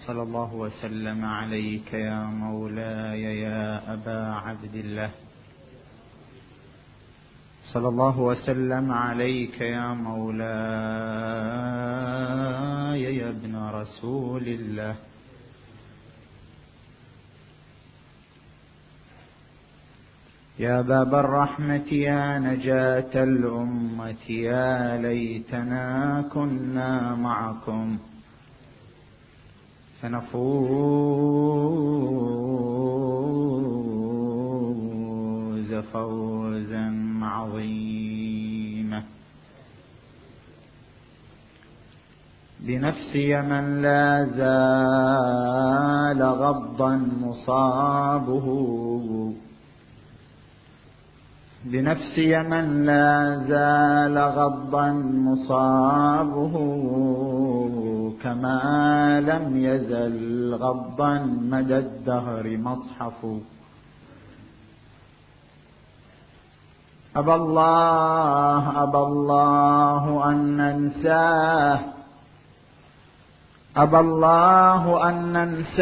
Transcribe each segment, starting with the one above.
صلى الله وسلم عليك يا مولاي يا أبا عبد الله، صلى الله وسلم عليك يا مولاي يا ابن رسول الله. يا باب الرحمة يا نجاة الأمة، يا ليتنا كنا معكم فنفوز فوزا عظيما. بنفسي من لا زال غضا مصابه، بنفسي من لا زال غضا مصابه، كما لم يزل غضا مدى الدهر مصحف. أبى الله أن ننساه، أبى الله أن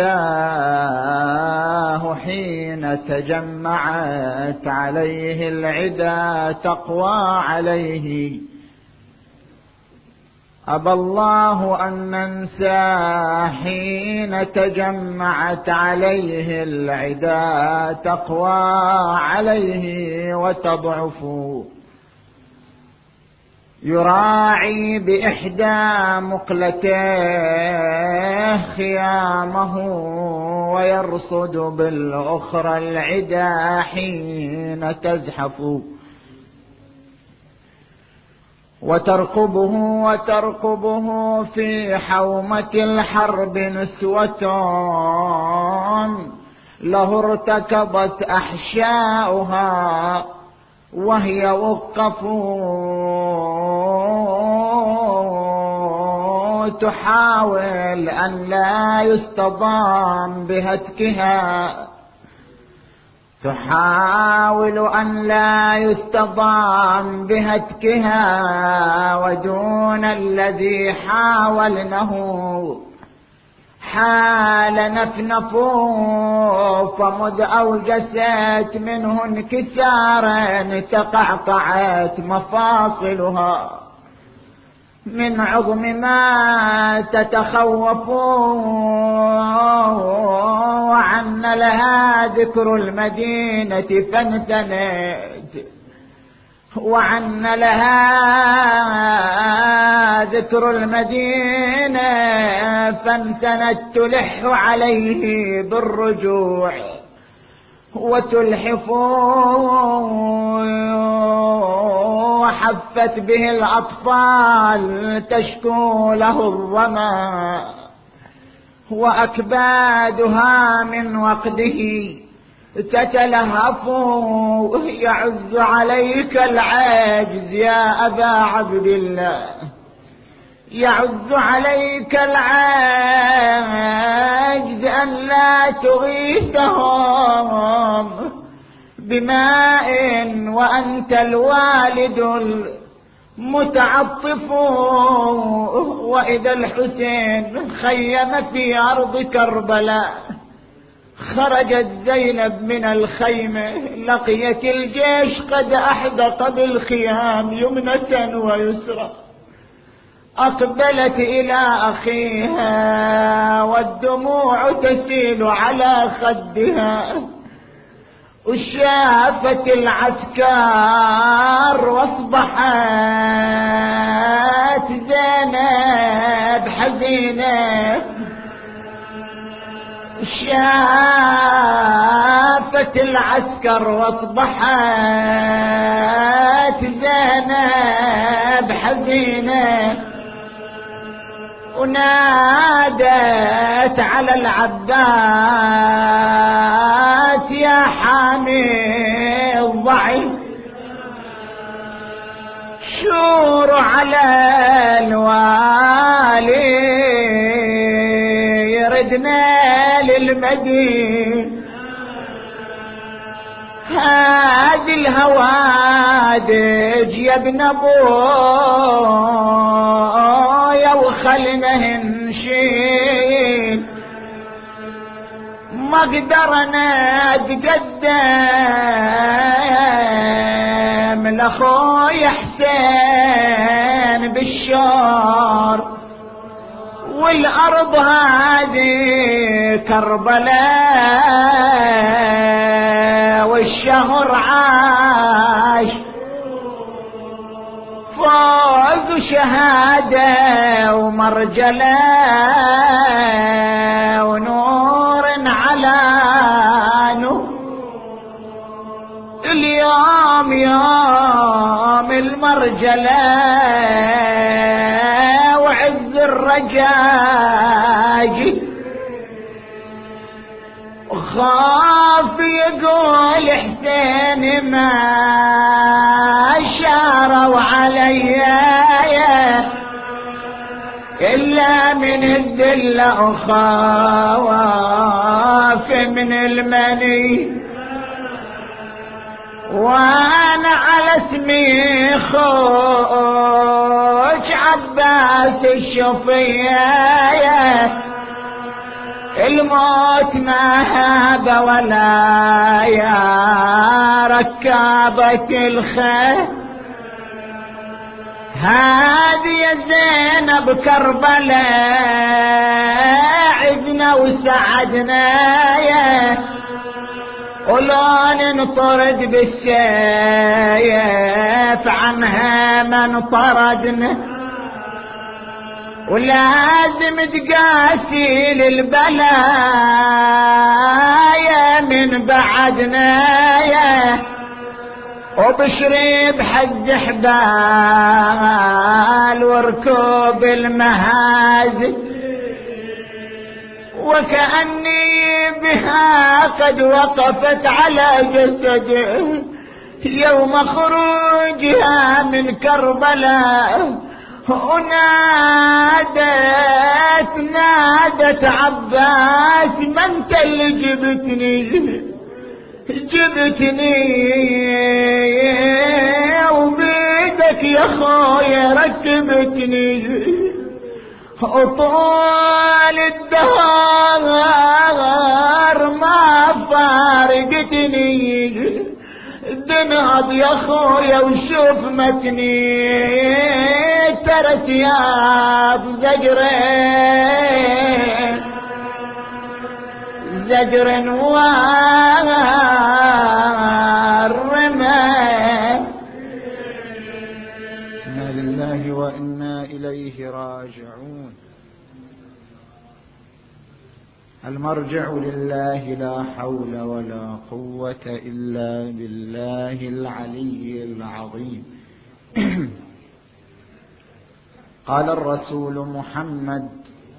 ننساه حين تجمعت عليه العدا تقوى عليه. أبى الله أن ننساه حين تجمعت عليه العدا تقوى عليه وتضعف. يراعي بإحدى مقلتيه خيامه، ويرصد بالأخرى العدا حين تزحف. وترقبه في حومة الحرب نسوة له ارتكبت أحشاؤها وهي وقف، تحاول أن لا يستضام بهتكها، تحاول أن لا يستضام بهتكها، ودون الذي حاولنه حال نفنفوا. فمذ أوجست منه انكسارا تقعقعت مفاصلها من عظم ما تتخوف. وعن لها ذكر المدينة فانثنت، وعن لها ذكر المدينة فانثنت تلح عليه بالرجوع وتلحف. وحفت به الأطفال تشكو له الظما، وأكبادها من وقده تتلهف. يعز عليك العاجز يا أبا عبد الله، يعز عليك العاجز أن لا تغيثهم بماء وأنت الوالد المتعطف. وإذا الحسين خيم في أرض كربلاء خرجت زينب من الخيمة، لقيت الجيش قد أحدق بالخيام يمنة ويسرى. أقبلت إلى أخيها والدموع تسيل على خدها، وشافت العسكر واصبحت زينب حزينة. شافت العسكر واصبحت زينب حزينة، ونادت على العباس يا حامي الضعيف، شور على الوالي يردنا للمدينة. هذه الهوادج يا ابن ابويا وخلنا نشيل ما قدرنا اتقدم لاخوي حسين بالشور، والارض هذه كربلاء والشهر عاش فوز شهادة ومرجلة ونور على نور. اليوم يوم المرجلة وعز الرجاج، خاف يقول حسين ما شاروا علي إلا من الذلة، أخاف من المني وانا على اسمي خوج عباس الشفية، الموت ما هذا ولا يا ركابة الخيل. هذه يا زينب كربلاء عدنا وسعدنا ولون نطرد بالسيف عنها من طردنا، ولازم تقاسي للبلايا من بعدنا وبشري بحج حبال وركوب المهازل، وكأني بها قد وقفت على جسده يوم خروجها من كربلاء، نادت عباس من انت اللي جبتني وبيدك يا خويا ركبتني، وطول الدهر ما فارقتني، دنهض يا خويا وشوف متني ترى ثياب زجر وارمى. إنا لله وإنا إليه راجعون. المرجع لله، لا حول ولا قوة إلا بالله العلي العظيم. قال الرسول محمد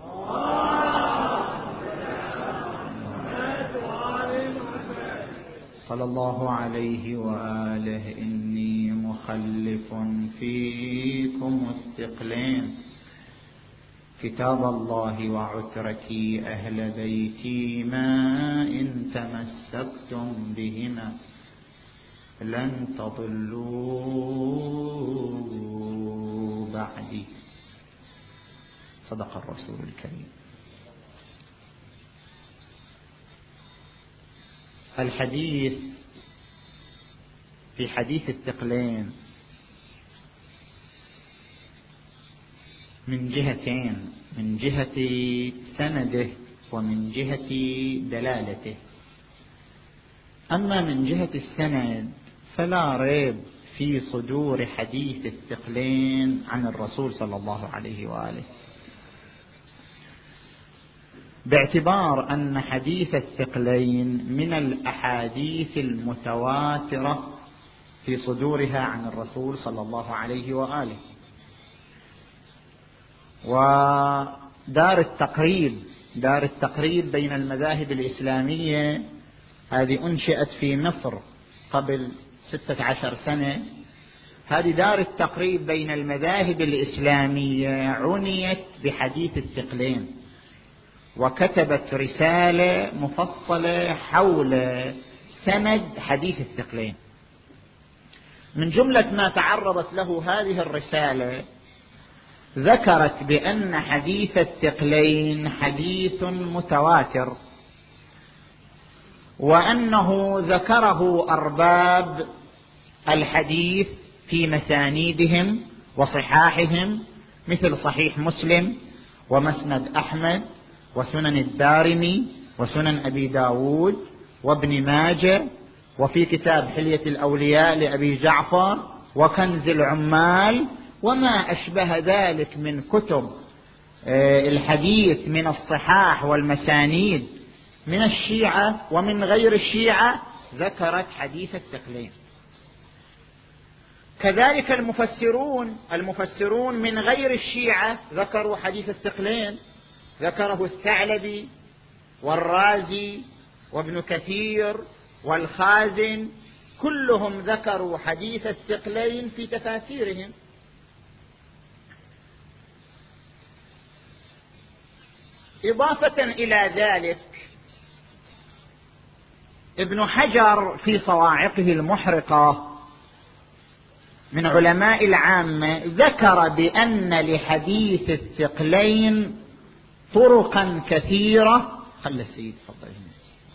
صلى الله عليه وآله: إني مخلف فيكم الثقلين، كتاب الله وعترتي أهل بيتي، ما إن تمسكتم بهما لن تضلوا بعدي. صدق الرسول الكريم. الحديث في حديث الثقلين من جهتين: من جهة سنده ومن جهة دلالته. أما من جهة السند فلا ريب في صدور حديث الثقلين عن الرسول صلى الله عليه وآله، باعتبار أن حديث الثقلين من الأحاديث المتواترة في صدورها عن الرسول صلى الله عليه وآله. ودار التقريب بين المذاهب الإسلامية هذه أنشئت في مصر قبل 16 سنة. هذه دار التقريب بين المذاهب الإسلامية عنيت بحديث الثقلين، وكتبت رسالة مفصلة حول سند حديث الثقلين. من جملة ما تعرضت له هذه الرسالة ذكرت بأن حديث الثقلين حديث متواتر، وأنه ذكره أرباب الحديث في مسانيدهم وصحاحهم، مثل صحيح مسلم ومسند أحمد وسنن الدارمي وسنن أبي داود وابن ماجه، وفي كتاب حلية الأولياء لأبي جعفر، وكنز العمال، وما أشبه ذلك من كتب الحديث من الصحاح والمسانيد من الشيعة ومن غير الشيعة ذكرت حديث الثقلين. كذلك المفسرون من غير الشيعة ذكروا حديث الثقلين، ذكره الثعلبي والرازي وابن كثير والخازن، كلهم ذكروا حديث الثقلين في تفاسيرهم. إضافة إلى ذلك، ابن حجر في صواعقه المحرقة من علماء العامة ذكر بأن لحديث الثقلين طرقا كثيرة. خلي السيد تفضل هنا.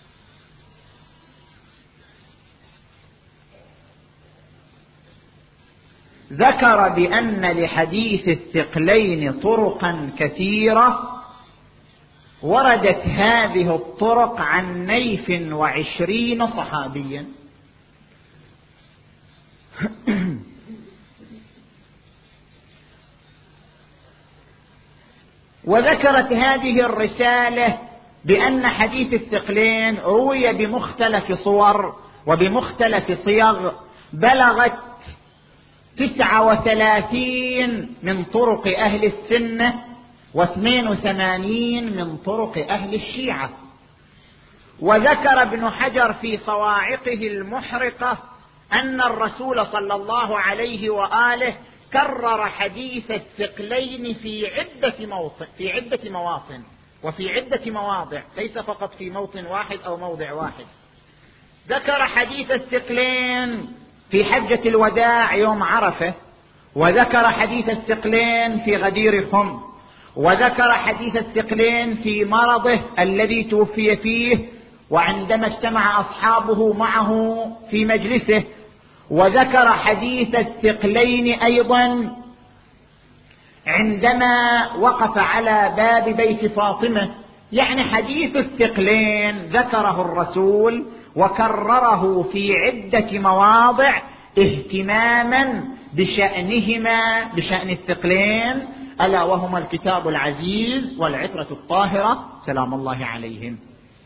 ذكر بأن لحديث الثقلين طرقا كثيرة، وردت هذه الطرق عن 22 صحابيا. وذكرت هذه الرسالة بأن حديث الثقلين روي بمختلف صور وبمختلف صيغ، بلغت 39 من طرق أهل السنة و82 من طرق أهل الشيعة. وذكر ابن حجر في صواعقه المحرقة أن الرسول صلى الله عليه وآله كرر حديث الثقلين في عدة مواطن وفي عدة مواضع، ليس فقط في موطن واحد أو موضع واحد. ذكر حديث الثقلين في حجة الوداع يوم عرفة، وذكر حديث الثقلين في غدير خم، وذكر حديث الثقلين في مرضه الذي توفي فيه وعندما اجتمع أصحابه معه في مجلسه، وذكر حديث الثقلين أيضا عندما وقف على باب بيت فاطمة. يعني حديث الثقلين ذكره الرسول وكرره في عدة مواضع اهتماما بشأنهما، بشأن الثقلين، ألا وهما الكتاب العزيز والعترة الطاهرة سلام الله عليهم.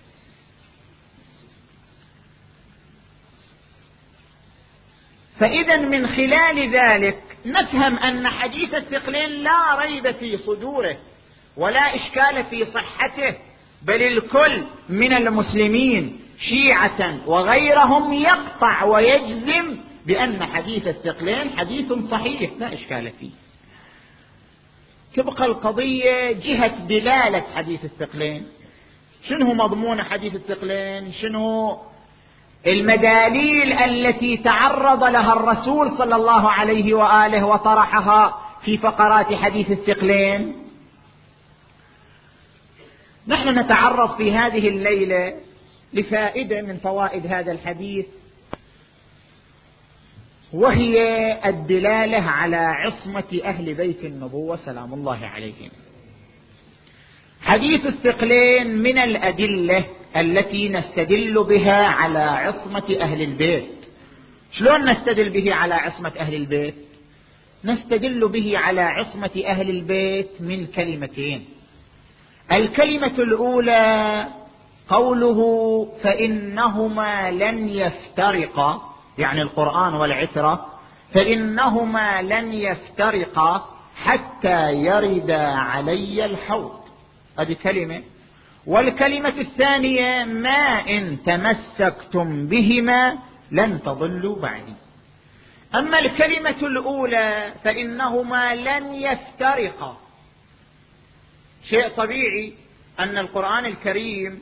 فإذا من خلال ذلك نفهم أن حديث الثقلين لا ريب في صدوره ولا إشكال في صحته، بل الكل من المسلمين شيعة وغيرهم يقطع ويجزم بأن حديث الثقلين حديث صحيح لا إشكال فيه. تبقى القضية جهة دلالة حديث الثقلين، شنو مضمون حديث الثقلين، شنو المداليل التي تعرض لها الرسول صلى الله عليه وآله وطرحها في فقرات حديث الثقلين. نحن نتعرض في هذه الليلة لفائدة من فوائد هذا الحديث، وهي الدلالة على عصمة أهل بيت النبوة سلام الله عليهم. حديث الثقلين من الأدلة التي نستدل بها على عصمة أهل البيت. شلون نستدل به على عصمة أهل البيت؟ نستدل به على عصمة أهل البيت من كلمتين. الكلمة الأولى قوله فإنهما لن يفترقا، يعني القرآن والعترة، فإنهما لن يفترقا حتى يرد علي الحوض، هذه كلمة. والكلمة الثانية ما إن تمسكتم بهما لن تضلوا بعدي. أما الكلمة الأولى فإنهما لن يفترقا، شيء طبيعي أن القرآن الكريم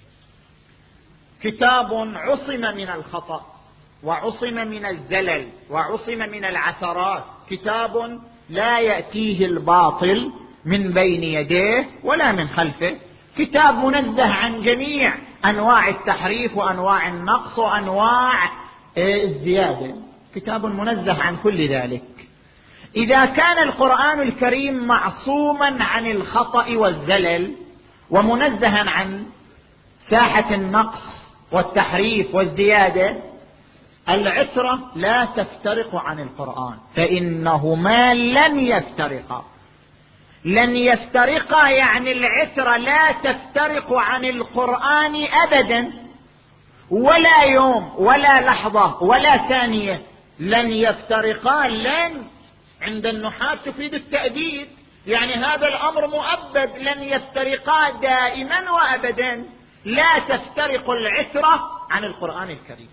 كتاب عصم من الخطأ وعصم من الزلل وعصم من العثرات، كتاب لا يأتيه الباطل من بين يديه ولا من خلفه، كتاب منزه عن جميع أنواع التحريف وأنواع النقص وأنواع الزيادة، كتاب منزه عن كل ذلك. إذا كان القرآن الكريم معصوما عن الخطأ والزلل ومنزها عن ساحة النقص والتحريف والزيادة، العترة لا تفترق عن القرآن، فإنهما لن يفترقا. لن يفترقا يعني العترة لا تفترق عن القرآن أبدا، ولا يوم ولا لحظة ولا ثانية. لن يفترقا، لن عند النحاة تفيد التأبيد، يعني هذا الأمر مؤبد، لن يفترقا دائما وأبدا. لا تفترق العترة عن القرآن الكريم.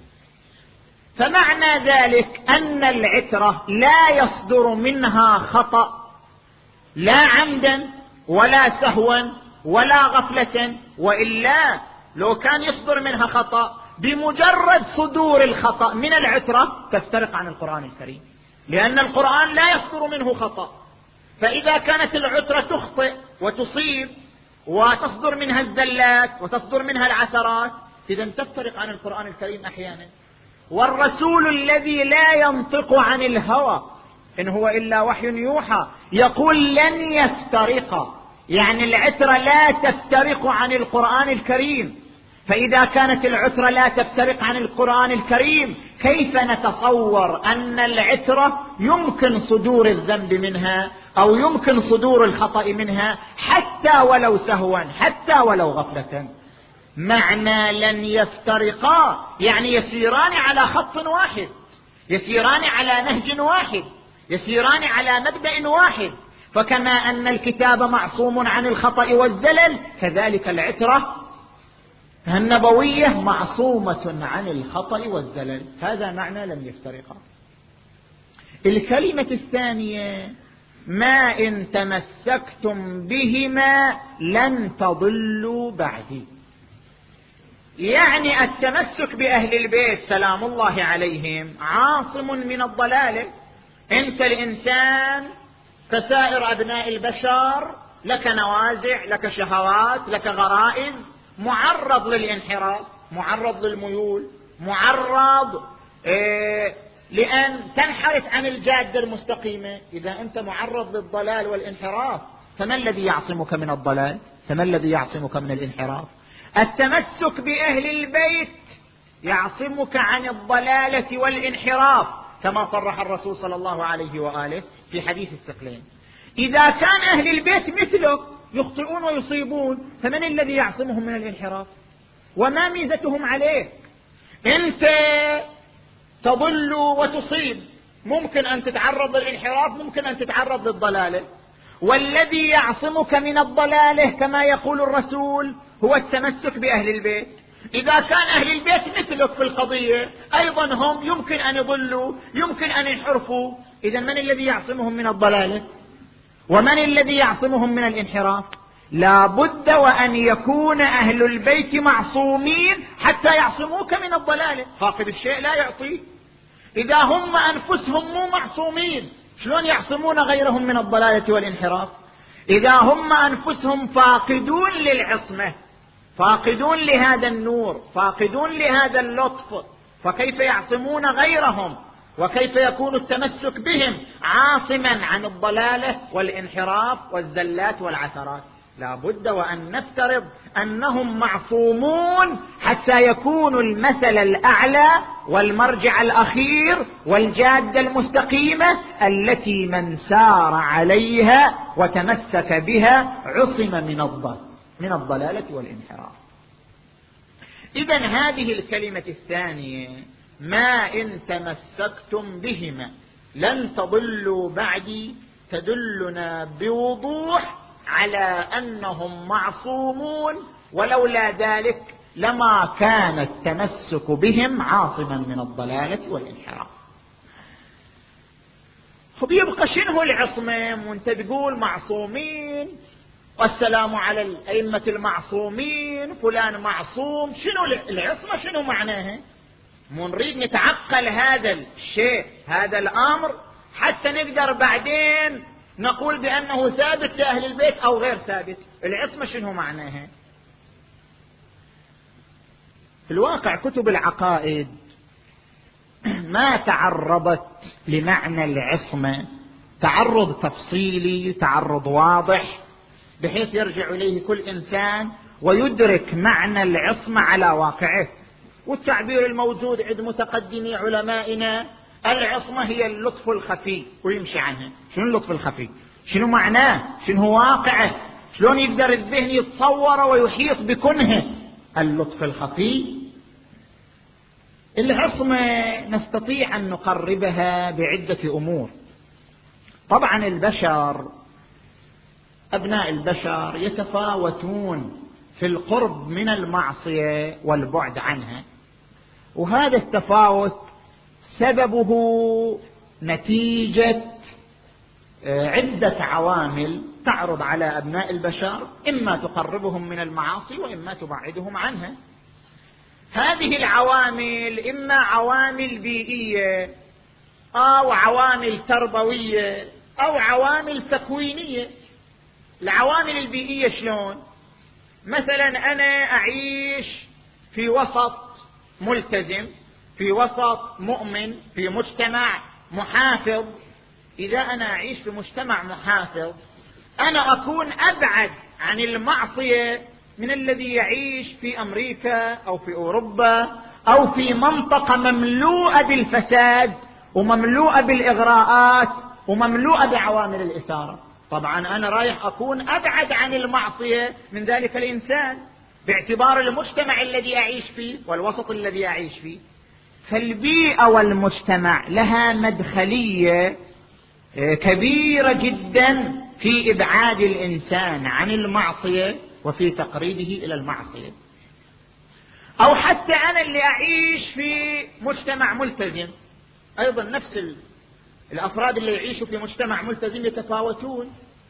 فمعنى ذلك أن العترة لا يصدر منها خطأ، لا عمدا ولا سهوا ولا غفلة، وإلا لو كان يصدر منها خطأ بمجرد صدور الخطأ من العترة تفترق عن القرآن الكريم، لأن القرآن لا يصدر منه خطأ. فإذا كانت العترة تخطئ وتصيب وتصدر منها الزلات وتصدر منها العثرات، إذا تفترق عن القرآن الكريم أحيانا. والرسول الذي لا ينطق عن الهوى إن هو إلا وحي يوحى يقول لن يفترق، يعني العترة لا تفترق عن القرآن الكريم. فإذا كانت العترة لا تفترق عن القرآن الكريم، كيف نتصور أن العترة يمكن صدور الذنب منها أو يمكن صدور الخطأ منها حتى ولو سهوا حتى ولو غفلة؟ معنى لن يفترقا يعني يسيران على خط واحد، يسيران على نهج واحد، يسيران على مبدأ واحد. فكما أن الكتاب معصوم عن الخطأ والزلل، كذلك العترة النبوية معصومة عن الخطأ والزلل. هذا معنى لن يفترقا. الكلمة الثانية ما إن تمسكتم بهما لن تضلوا بعدي، يعني التمسك بأهل البيت سلام الله عليهم عاصم من الضلال. أنت الإنسان كسائر أبناء البشر، لك نوازع، لك شهوات، لك غرائز، معرض للانحراف، معرض للميول، معرض لأن تنحرف عن الجادة المستقيمة. إذا أنت معرض للضلال والانحراف، فما الذي يعصمك من الضلال؟ فما الذي يعصمك من الانحراف؟ التمسك بأهل البيت يعصمك عن الضلالة والانحراف، كما صرح الرسول صلى الله عليه وآله في حديث الثقلين. إذا كان أهل البيت مثلك يخطئون ويصيبون، فمن الذي يعصمهم من الانحراف؟ وما ميزتهم عليك؟ أنت تضل وتصيب، ممكن أن تتعرض للانحراف، ممكن أن تتعرض للضلالة. والذي يعصمك من الضلالة كما يقول الرسول هو التمسك بأهل البيت. إذا كان أهل البيت مثلك في القضية أيضا هم يمكن أن يضلوا، يمكن أن ينحرفوا. إذا من الذي يعصمهم من الضلالة؟ ومن الذي يعصمهم من الانحراف؟ لا بد وأن يكون أهل البيت معصومين حتى يعصموك من الضلالة. فاقد الشيء لا يعطيه. إذا هم أنفسهم مو معصومين، شلون يعصمون غيرهم من الضلالة والانحراف؟ إذا هم أنفسهم فاقدون للعصمة، فاقدون لهذا النور، فاقدون لهذا اللطف، فكيف يعصمون غيرهم؟ وكيف يكون التمسك بهم عاصما عن الضلالة والانحراف والزلات والعثرات؟ لا بد وأن نفترض أنهم معصومون حتى يكونوا المثل الأعلى والمرجع الأخير والجادة المستقيمة التي من سار عليها وتمسك بها عصم من الضلالة والانحراف. إذن هذه الكلمة الثانية ما إن تمسكتم بهما لن تضلوا بعدي تدلنا بوضوح على أنهم معصومون، ولولا ذلك لما كان التمسك بهم عاصما من الضلالة والانحراف. يبقى شنو العصمة؟ وانت تقول معصومين والسلام على الأئمة المعصومين، فلان معصوم، شنو العصمة؟ شنو معناها؟ نريد نتعقل هذا الشيء، هذا الأمر، حتى نقدر بعدين نقول بأنه ثابت لأهل البيت أو غير ثابت. العصمة شنو معناها؟ في الواقع كتب العقائد ما تعرضت لمعنى العصمة تعرض تفصيلي، تعرض واضح، بحيث يرجع إليه كل إنسان ويدرك معنى العصمة على واقعه. والتعبير الموجود عند متقدمي علمائنا العصمة هي اللطف الخفي، ويمشي عنها. شنو اللطف الخفي؟ شنو معناه؟ شنو واقعه؟ شلون يقدر الذهن يتصور ويحيط بكنهه؟ اللطف الخفي. العصمة نستطيع أن نقربها بعدة أمور. طبعا البشر، أبناء البشر يتفاوتون في القرب من المعصية والبعد عنها، وهذا التفاوت سببه نتيجة عدة عوامل تعرض على أبناء البشر، إما تقربهم من المعاصي وإما تبعدهم عنها. هذه العوامل إما عوامل بيئية أو عوامل تربوية أو عوامل تكوينية. العوامل البيئية شلون؟ مثلا أنا أعيش في وسط ملتزم، في وسط مؤمن، في مجتمع محافظ. إذا أنا أعيش في مجتمع محافظ أنا أكون أبعد عن المعصية من الذي يعيش في أمريكا أو في أوروبا أو في منطقة مملوءة بالفساد ومملوءة بالإغراءات ومملوءة بعوامل الإثارة. طبعا أنا رايح أكون أبعد عن المعصية من ذلك الإنسان باعتبار المجتمع الذي أعيش فيه والوسط الذي أعيش فيه. فالبيئة والمجتمع لها مدخلية كبيرة جدا في إبعاد الإنسان عن المعصية وفي تقريبه إلى المعصية. أو حتى أنا اللي أعيش في مجتمع ملتزم، أيضا نفس الأفراد اللي يعيشوا في مجتمع ملتزم يتفاوتون.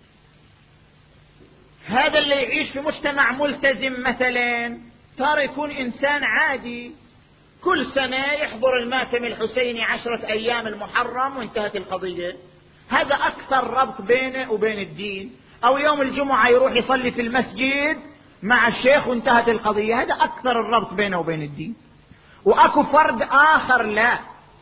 هذا اللي يعيش في مجتمع ملتزم مثلا ترى يكون إنسان عادي، كل سنة يحضر الماتم الحسيني 10 أيام المحرم وانتهت القضية. هذا أكثر ربط بينه وبين الدين. أو يوم الجمعة يروح يصلي في المسجد مع الشيخ وانتهت القضية. هذا أكثر الربط بينه وبين الدين. وأكو فرد آخر لا،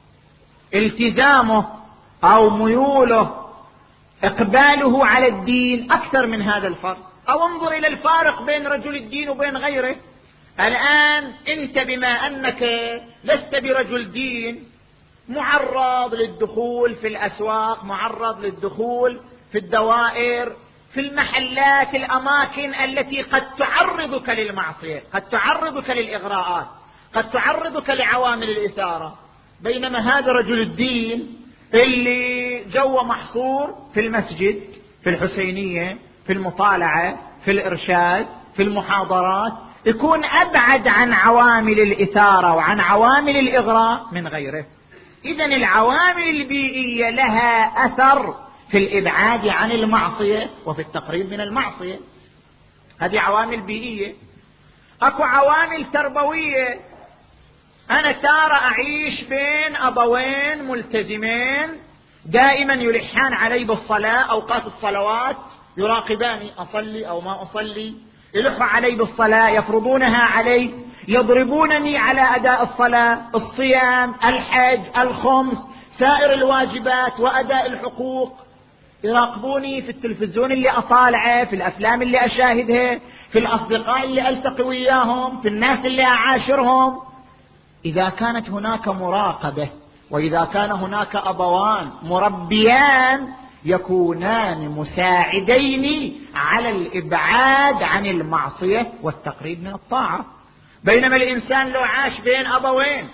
التزامه أو ميوله إقباله على الدين أكثر من هذا الفرد. أو انظر إلى الفارق بين رجل الدين وبين غيره. الآن أنت بما أنك لست برجل دين معرض للدخول في الأسواق، معرض للدخول في الدوائر، في المحلات، الأماكن التي قد تعرضك للمعصية، قد تعرضك للإغراءات، قد تعرضك لعوامل الإثارة. بينما هذا رجل الدين اللي جوا محصور في المسجد، في الحسينية، في المطالعة، في الإرشاد، في المحاضرات، يكون أبعد عن عوامل الإثارة وعن عوامل الإغراء من غيره. إذن العوامل البيئية لها أثر في الإبعاد عن المعصية وفي التقريب من المعصية. هذه عوامل بيئية. أكو عوامل تربوية. أنا تارة أعيش بين أبوين ملتزمين دائما يلحان علي بالصلاة، أوقات الصلوات يراقباني أصلي أو ما أصلي، يلحوا علي بالصلاة، يفرضونها علي، يضربونني على أداء الصلاة، الصيام، الحج، الخمس، سائر الواجبات وأداء الحقوق. يراقبوني في التلفزيون اللي أطالعه، في الأفلام اللي أشاهدها، في الأصدقاء اللي ألتقي وياهم، في الناس اللي أعاشرهم. إذا كانت هناك مراقبة وإذا كان هناك أبوان مربيان يكونان مساعدين على الإبعاد عن المعصية والتقريب من الطاعة. بينما الإنسان لو عاش بين أبوين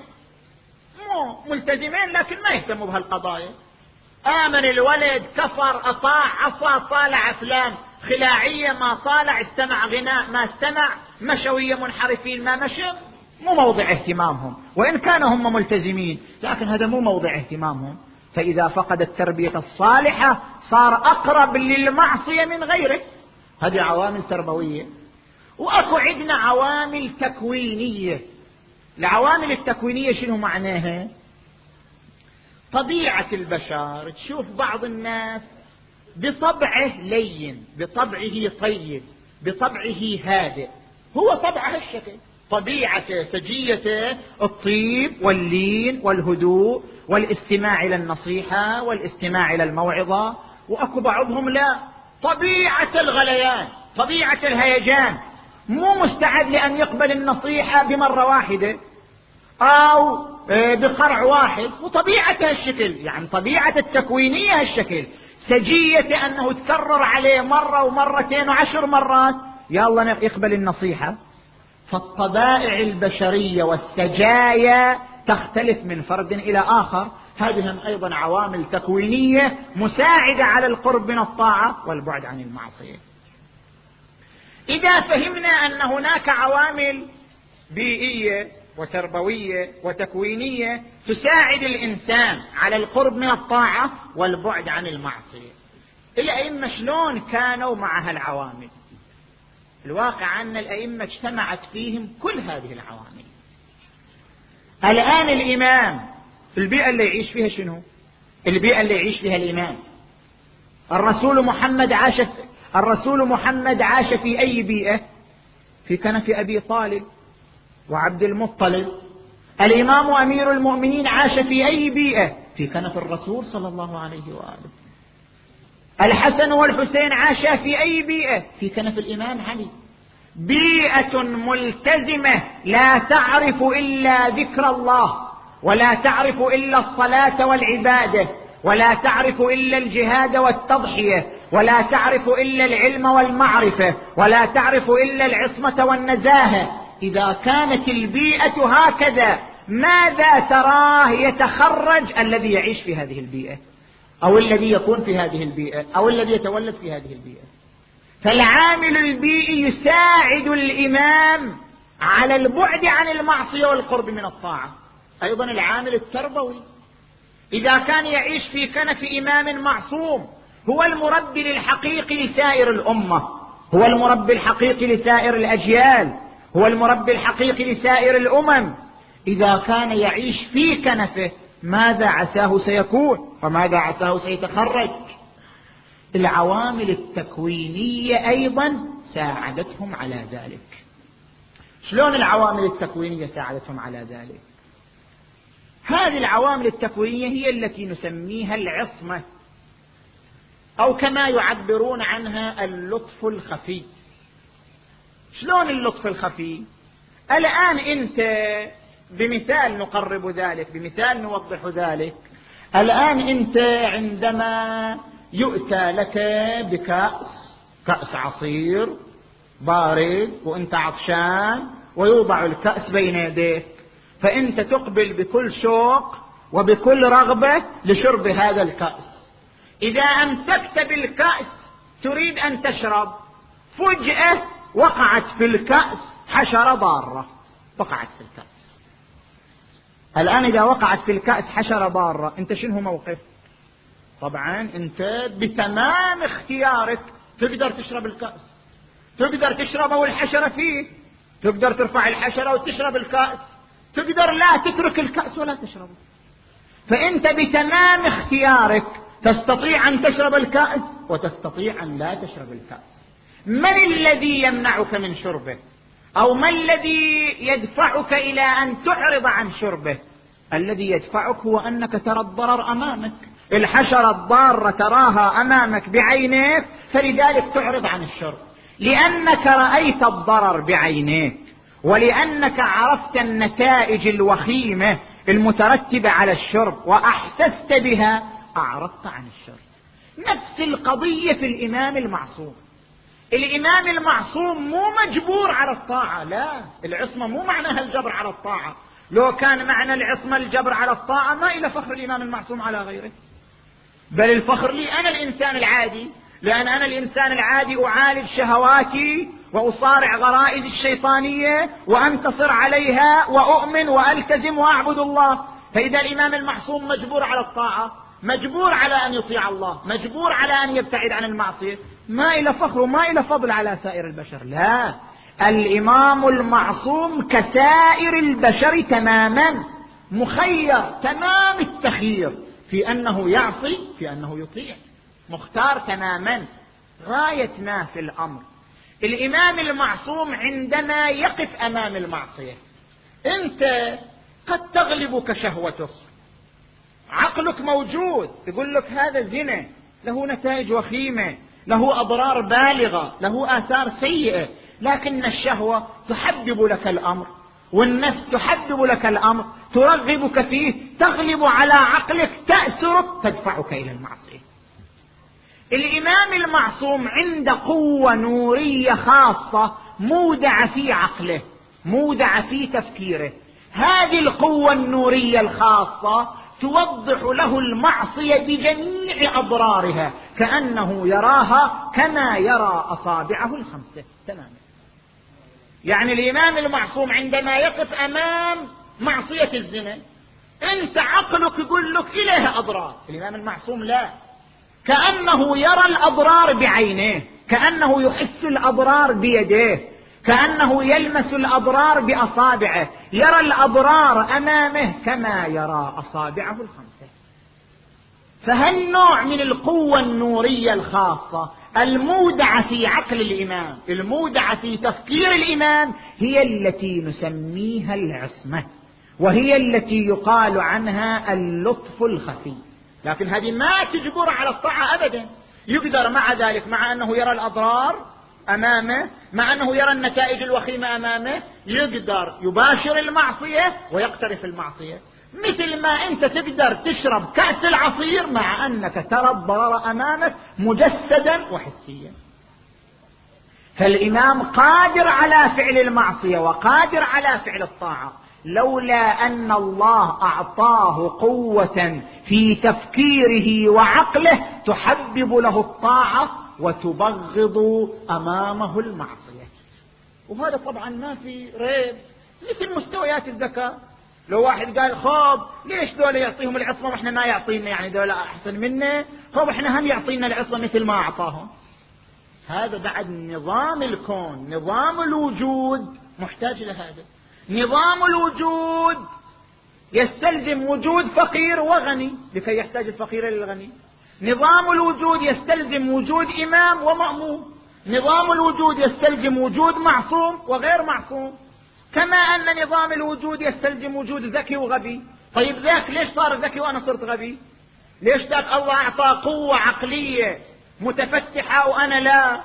ملتزمين لكن ما يهتموا بهالقضايا، آمن الولد، كفر، أطاع، عصى، طالع أفلام خلاعية ما طالع، استمع غناء ما استمع، مشوية منحرفين ما مشى، مو موضع اهتمامهم. وإن كانوا هم ملتزمين لكن هذا مو موضع اهتمامهم. فإذا فقد التربية الصالحة صار أقرب للمعصية من غيره. هذه عوامل تربوية. وأكو عندنا عوامل تكوينية. العوامل التكوينية شنو معناها؟ طبيعة البشر، تشوف بعض الناس بطبعه لين، بطبعه طيب، بطبعه هادئ، هو طبعه الشكل. طبيعته سجيته الطيب واللين والهدوء والاستماع إلى النصيحة والاستماع إلى الموعظة. وأكو بعضهم لا، طبيعة الغليان، طبيعة الهيجان، مو مستعد لأن يقبل النصيحة بمرة واحدة أو بقرع واحد، وطبيعته الشكل، يعني طبيعة التكوينية الشكل، سجية أنه تكرر عليه مرة ومرتين وعشر مرات يلا يقبل النصيحة. فالطبائع البشرية والسجايا تختلف من فرد إلى آخر. هذه أيضا عوامل تكوينية مساعدة على القرب من الطاعة والبعد عن المعصية. إذا فهمنا أن هناك عوامل بيئية وتربوية وتكوينية تساعد الإنسان على القرب من الطاعة والبعد عن المعصية، الأئمة شلون كانوا مع هالعوامل؟ الواقع أن الأئمة اجتمعت فيهم كل هذه العوامل. الآن الإمام في البيئة اللي يعيش فيها شنو؟ البيئة اللي يعيش فيها الإمام. الرسول محمد عاش في أي بيئة؟ في كنف أبي طالب وعبد المطلب. الإمام أمير المؤمنين عاش في أي بيئة؟ في كنف الرسول صلى الله عليه وآله. الحسن والحسين عاشا في أي بيئة؟ في كنف الإمام علي. بيئة ملتزمة لا تعرف إلا ذكر الله، ولا تعرف إلا الصلاة والعبادة، ولا تعرف إلا الجهاد والتضحية، ولا تعرف إلا العلم والمعرفة، ولا تعرف إلا العصمة والنزاهة. إذا كانت البيئة هكذا ماذا تراه يتخرج الذي يعيش في هذه البيئة أو الذي يكون في هذه البيئة أو الذي يتولد في هذه البيئة؟ فالعامل البيئي يساعد الإمام على البعد عن المعصية والقرب من الطاعة. أيضا العامل التربوي، إذا كان يعيش في كنف إمام معصوم هو المربي الحقيقي لسائر الأمة، هو المربي الحقيقي لسائر الأجيال، هو المربي الحقيقي لسائر الأمم. إذا كان يعيش في كنفه ماذا عساه سيكون وماذا عساه سيتخرج؟ العوامل التكوينية أيضا ساعدتهم على ذلك. شلون العوامل التكوينية ساعدتهم على ذلك؟ هذه العوامل التكوينية هي التي نسميها العصمة، أو كما يعبرون عنها اللطف الخفي. شلون اللطف الخفي؟ الآن أنت بمثال نقرب ذلك، بمثال نوضح ذلك. الآن أنت عندما يؤتى لك كأس عصير بارد وأنت عطشان ويوضع الكأس بين يديك، فأنت تقبل بكل شوق وبكل رغبة لشرب هذا الكأس. إذا أمسكت بالكأس تريد أن تشرب، فجأة وقعت في الكأس حشرة ضارة، وقعت في الكأس. الآن إذا وقعت في الكأس حشرة ضارة أنت شنو موقف؟ طبعا أنت بتمام اختيارك تقدر تشرب الكأس، تقدر تشربه والحشرة فيه، تقدر ترفع الحشرة وتشرب الكأس، تقدر لا تترك الكأس ولا تشربه. فأنت بتمام اختيارك تستطيع أن تشرب الكأس وتستطيع أن لا تشرب الكأس. من الذي يمنعك من شربه؟ أو ما الذي يدفعك إلى أن تعرض عن شربه؟ الذي يدفعك هو أنك ترى الضرر أمامك، الحشرة الضارة تراها أمامك بعينيك، فلذلك تعرض عن الشرب، لأنك رأيت الضرر بعينيك ولأنك عرفت النتائج الوخيمة المترتبة على الشرب وأحسست بها أعرضت عن الشرب. نفس القضية في الإمام المعصوم. الإمام المعصوم مو مجبور على الطاعة، لا، العصمة مو معناها الجبر على الطاعة. لو كان معنى العصمة الجبر على الطاعة ما إلى فخر الإمام المعصوم على غيره، بل الفخر لي أنا الإنسان العادي، لأن أنا الإنسان العادي أعالج شهواتي وأصارع غرائز الشيطانية وأنتصر عليها وأؤمن وألتزم وأعبد الله. فإذا الإمام المعصوم مجبور على الطاعة، مجبور على أن يطيع الله، مجبور على أن يبتعد عن المعصية، ما إلى فخر وما إلى فضل على سائر البشر. لا، الإمام المعصوم كسائر البشر تماما، مخير تمام التخيير في أنه يعصي في أنه يطيع، مختار تماما. غاية ما في الأمر الإمام المعصوم عندما يقف أمام المعصية، أنت قد تغلبك شهوتك، عقلك موجود يقول لك هذا زنا، له نتائج وخيمة، له أضرار بالغة، له آثار سيئة، لكن الشهوة تحبب لك الأمر، والنفس تحبب لك الأمر، ترغبك فيه، تغلب على عقلك، تأسرك، تدفعك إلى المعصية. الإمام المعصوم عنده قوة نورية خاصة مودعة في عقله، مودعة في تفكيره. هذه القوة النورية الخاصة توضح له المعصية بجميع أضرارها، كأنه يراها كما يرى أصابعه الخمسة تماما. يعني الإمام المعصوم عندما يقف أمام معصية الزنا، أنت عقلك يقول لك إليها أضرار، الإمام المعصوم لا، كأنه يرى الأضرار بعينيه، كأنه يحس الأضرار بيديه، كأنه يلمس الأضرار بأصابعه، يرى الأضرار أمامه كما يرى أصابعه الخمسة. فهالنوع من القوة النورية الخاصة المودعة في عقل الإمام، المودعة في تفكير الإمام، هي التي نسميها العصمة، وهي التي يقال عنها اللطف الخفي. لكن هذه ما تجبر على الطاعة أبدا، يقدر مع ذلك، مع أنه يرى الأضرار أمامه، مع أنه يرى النتائج الوخيمة أمامه، يقدر يباشر المعصية ويقترف المعصية، مثل ما أنت تقدر تشرب كأس العصير مع أنك ترى الضرر أمامك مجسدا وحسيا. فالإمام قادر على فعل المعصية وقادر على فعل الطاعة، لولا أن الله أعطاه قوة في تفكيره وعقله تحبب له الطاعة وتبغض أمامه المعصية. وهذا طبعا ما في ريب، مثل مستويات الذكاء. لو واحد قال خب ليش دول يعطيهم العصمة واحنا ما يعطينا، يعني دول أحسن منا، خب احنا هم يعطينا العصمة مثل ما أعطاهم. هذا بعد نظام الكون، نظام الوجود محتاج لهذا. نظام الوجود يستلزم وجود فقير وغني لكي يحتاج الفقير للغني. نظام الوجود يستلزم وجود إمام ومأموم. نظام الوجود يستلزم وجود معصوم وغير معصوم، كما أن نظام الوجود يستلزم وجود ذكي وغبي. طيب ذاك ليش صار ذكي وأنا صرت غبي؟ ليش ذاك الله أعطى قوة عقلية متفتحة وأنا لا؟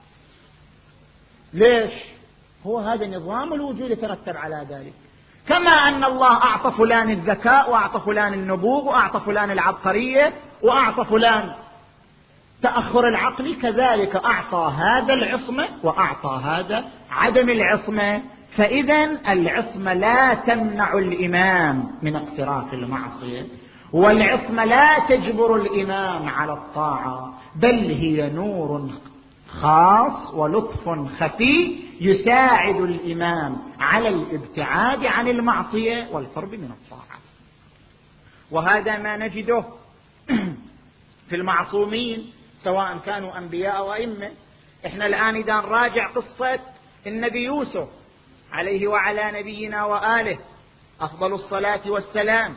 ليش؟ هو هذا نظام الوجود يترتب على ذلك. كما أن الله أعطى فلان الذكاء وأعطى فلان النبوغ وأعطى فلان العبقرية وأعطى فلان تأخر العقل، كذلك أعطى هذا العصمة وأعطى هذا عدم العصمة. فإذا العصمة لا تمنع الإمام من اقتراف المعصية، والعصمة لا تجبر الإمام على الطاعة، بل هي نور خاص ولطف خفي يساعد الإمام على الابتعاد عن المعصية والقرب من الطاعة. وهذا ما نجده في المعصومين سواء كانوا أنبياء أو أئمة. احنا الآن إذا نراجع قصة النبي يوسف عليه وعلى نبينا وآله أفضل الصلاة والسلام،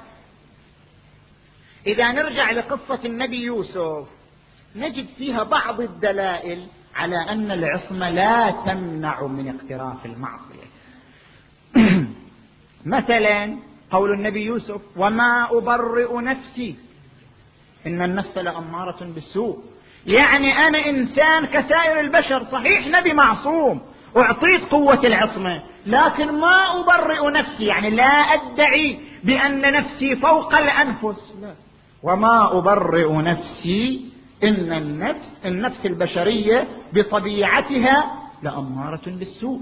إذا نرجع لقصة النبي يوسف نجد فيها بعض الدلائل على أن العصمة لا تمنع من اقتراف المعصية. مثلا قول النبي يوسف: وما أبرئ نفسي إن النفس لأمارة بالسوء. يعني أنا إنسان كسائر البشر، صحيح نبي معصوم وأعطيت قوة العصمة، لكن ما أبرئ نفسي، يعني لا أدعي بأن نفسي فوق الأنفس، لا. وما أبرئ نفسي إن النفس البشرية بطبيعتها لأمارة بالسوء.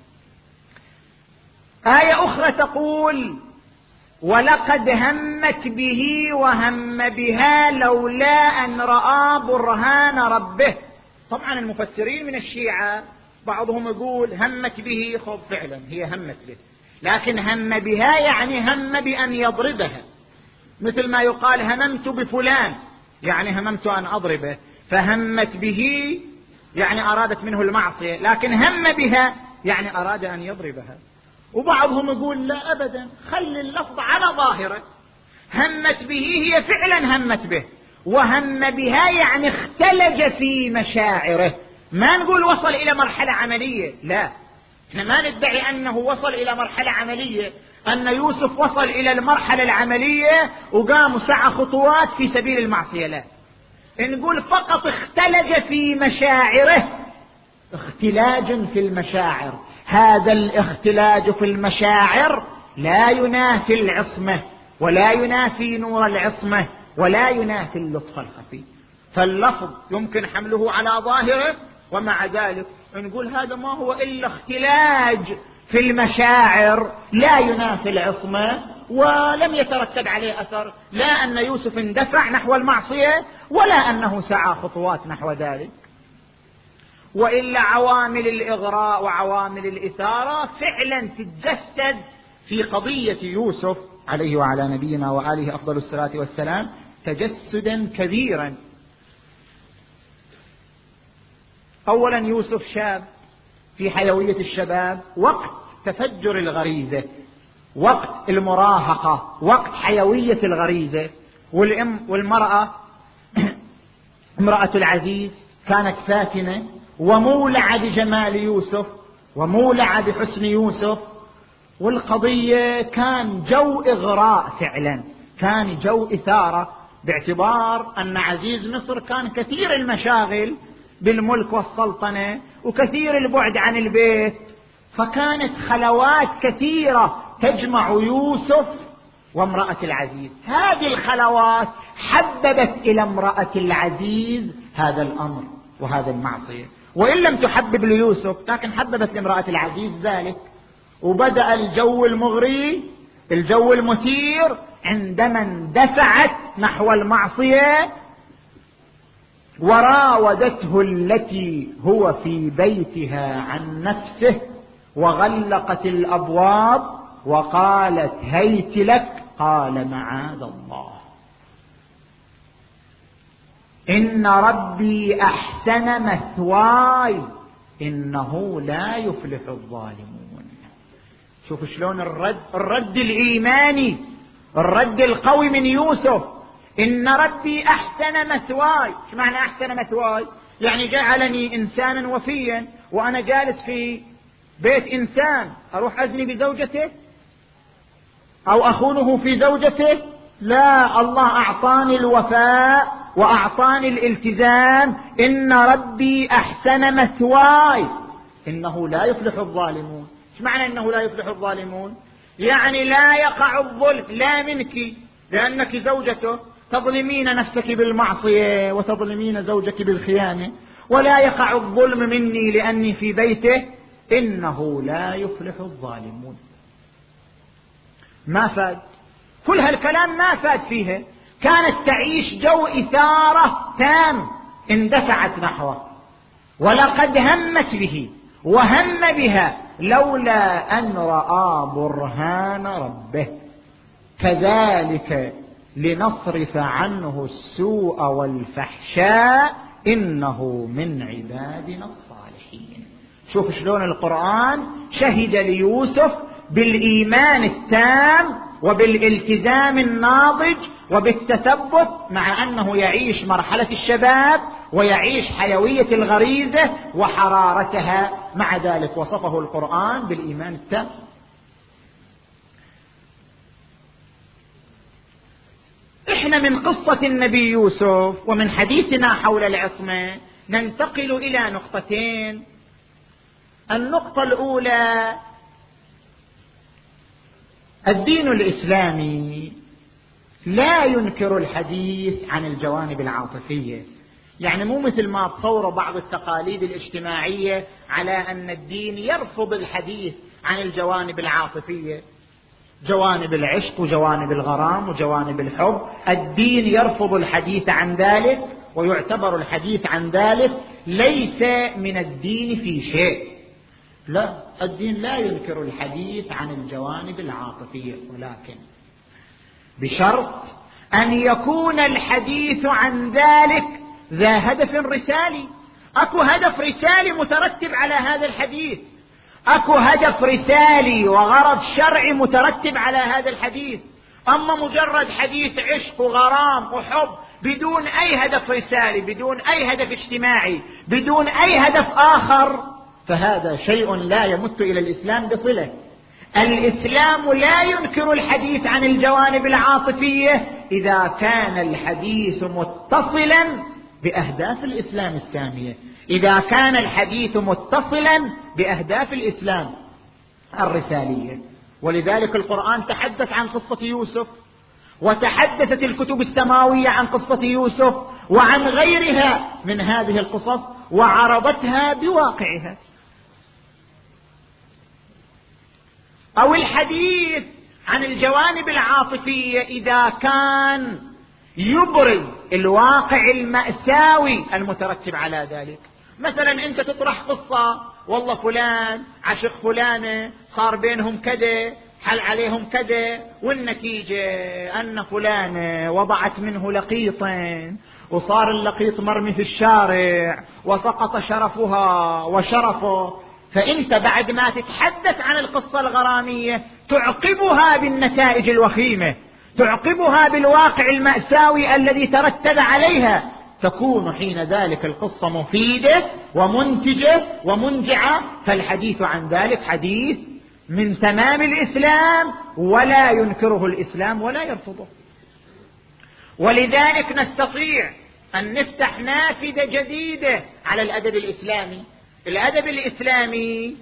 آية أخرى تقول: ولقد همت به وهم بها لولا أن رأى برهان ربه. طبعا المفسرين من الشيعة بعضهم يقول همت به، خب فعلا هي همت به، لكن هم بها يعني هم بأن يضربها، مثل ما يقال هممت بفلان يعني هممت أن أضربه، فهمت به يعني أرادت منه المعصية، لكن هم بها يعني أراد أن يضربها. وبعضهم يقول لا أبدا، خلي اللفظ على ظاهره، همت به هي فعلا همت به، وهم بها يعني اختلج في مشاعره، ما نقول وصل إلى مرحلة عملية، لا، احنا ما ندعي أنه وصل إلى مرحلة عملية، أن يوسف وصل إلى المرحلة العملية وقام سعى خطوات في سبيل المعصية، لا، نقول فقط اختلج في مشاعره، اختلاج في المشاعر. هذا الاختلاج في المشاعر لا ينافي العصمة، ولا ينافي نور العصمة، ولا ينافي اللطف الخفي. فاللفظ يمكن حمله على ظاهره، ومع ذلك نقول هذا ما هو إلا اختلاج في المشاعر، لا ينافي العصمة، ولم يترتب عليه أثر، لا أن يوسف اندفع نحو المعصية ولا أنه سعى خطوات نحو ذلك. وإلا عوامل الإغراء وعوامل الإثارة فعلا تتجسد في قضية يوسف عليه وعلى نبينا وآله أفضل الصلاة والسلام تجسدا كبيرا. أولا يوسف شاب في حيوية الشباب، وقت تفجر الغريزة، وقت المراهقة، وقت حيوية الغريزة. والمرأة امرأة العزيز كانت فاتنة ومولعة بجمال يوسف ومولعة بحسن يوسف، والقضية كان جو إغراء فعلا، كان جو إثارة، باعتبار أن عزيز مصر كان كثير المشاغل بالملك والسلطنة وكثير البعد عن البيت، فكانت خلوات كثيرة تجمع يوسف وامرأة العزيز. هذه الخلوات حببت إلى امرأة العزيز هذا الأمر وهذا المعصية، وإن لم تحبب ليوسف لكن حببت لامرأة العزيز ذلك. وبدأ الجو المغري، الجو المثير، عندما اندفعت نحو المعصية وراودته التي هو في بيتها عن نفسه وغلقت الأبواب وقالت هيت لك، قال معاذ الله إن ربي أحسن مثواي إنه لا يفلح الظالمون. شوف شلون الرد الإيماني، الرد القوي من يوسف. إن ربي أحسن مثواي. شو معنى أحسن مثواي؟ يعني جعلني إنسانا وفيا وأنا جالس في بيت إنسان أروح أزني بزوجته أو أخونه في زوجته؟ لا، الله أعطاني الوفاء وأعطاني الالتزام. إن ربي أحسن مثواي إنه لا يفلح الظالمون. ايش معنى إنه لا يفلح الظالمون؟ يعني لا يقع الظلم لا منك لأنك زوجته تظلمين نفسك بالمعصية وتظلمين زوجك بالخيانة، ولا يقع الظلم مني لأني في بيته. إنه لا يفلح الظالمون. ما فاد كل هالكلام، ما فاد فيها. كانت تعيش جو إثارة تام، اندفعت نحوه ولقد همت به وهم بها لولا أن رأى برهان ربه كذلك لنصرف عنه السوء والفحشاء إنه من عبادنا الصالحين. شوف شلون القرآن شهد ليوسف بالإيمان التام وبالالتزام الناضج وبالتثبت، مع أنه يعيش مرحلة الشباب ويعيش حيوية الغريزة وحرارتها، مع ذلك وصفه القرآن بالإيمان التام. احنا من قصة النبي يوسف ومن حديثنا حول العصمة ننتقل إلى نقطتين. النقطة الأولى، الدين الإسلامي لا ينكر الحديث عن الجوانب العاطفية، يعني مو مثل ما تصور بعض التقاليد الاجتماعية على أن الدين يرفض الحديث عن الجوانب العاطفية، جوانب العشق وجوانب الغرام وجوانب الحب. الدين يرفض الحديث عن ذلك، ويعتبر الحديث عن ذلك ليس من الدين في شيء. لا، الدين لا ينكر الحديث عن الجوانب العاطفية، ولكن بشرط أن يكون الحديث عن ذلك ذا هدف رسالي. أكو هدف رسالي مترتب على هذا الحديث، أكو هدف رسالي وغرض شرعي مترتب على هذا الحديث. أما مجرد حديث عشق وغرام وحب بدون أي هدف رسالي، بدون أي هدف اجتماعي، بدون أي هدف آخر، فهذا شيء لا يمت إلى الإسلام بصلة. الإسلام لا ينكر الحديث عن الجوانب العاطفية إذا كان الحديث متصلا بأهداف الإسلام السامية، إذا كان الحديث متصلا بأهداف الإسلام الرسالية. ولذلك القرآن تحدث عن قصة يوسف، وتحدثت الكتب السماوية عن قصة يوسف وعن غيرها من هذه القصص وعرضتها بواقعها. أو الحديث عن الجوانب العاطفية إذا كان يبرز الواقع المأساوي المترتب على ذلك. مثلا أنت تطرح قصة، والله فلان عشق فلانة، صار بينهم كذا، حل عليهم كذا، والنتيجة أن فلانة وضعت منه لقيطا، وصار اللقيط مرمي في الشارع، وسقط شرفها وشرفه. فأنت بعد ما تتحدث عن القصة الغرامية تعقبها بالنتائج الوخيمة، تعقبها بالواقع المأساوي الذي ترتب عليها، تكون حين ذلك القصة مفيدة ومنتجة ومنجعة. فالحديث عن ذلك حديث من تمام الإسلام، ولا ينكره الإسلام ولا يرفضه. ولذلك نستطيع أن نفتح نافذة جديدة على الأدب الإسلامي. الأدب الإسلامي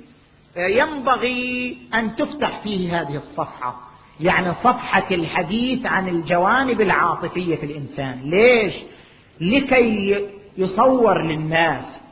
ينبغي أن تفتح فيه هذه الصفحة، يعني صفحة الحديث عن الجوانب العاطفية في الإنسان. ليش؟ لكي يصور للناس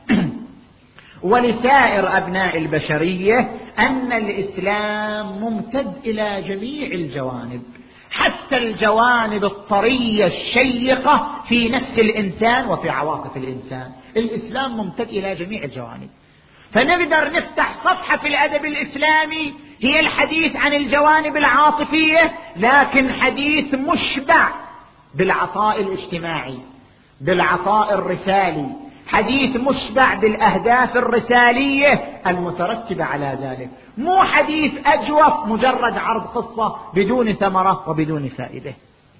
ولسائر أبناء البشرية أن الإسلام ممتد إلى جميع الجوانب، حتى الجوانب الطرية الشيقة في نفس الإنسان وفي عواطف الإنسان. الإسلام ممتد إلى جميع الجوانب. فنقدر نفتح صفحة في الأدب الإسلامي هي الحديث عن الجوانب العاطفية، لكن حديث مشبع بالعطاء الاجتماعي، بالعطاء الرسالي، حديث مشبع بالأهداف الرسالية المترتبة على ذلك، مو حديث أجوف مجرد عرض قصة بدون ثمرة وبدون فائدة.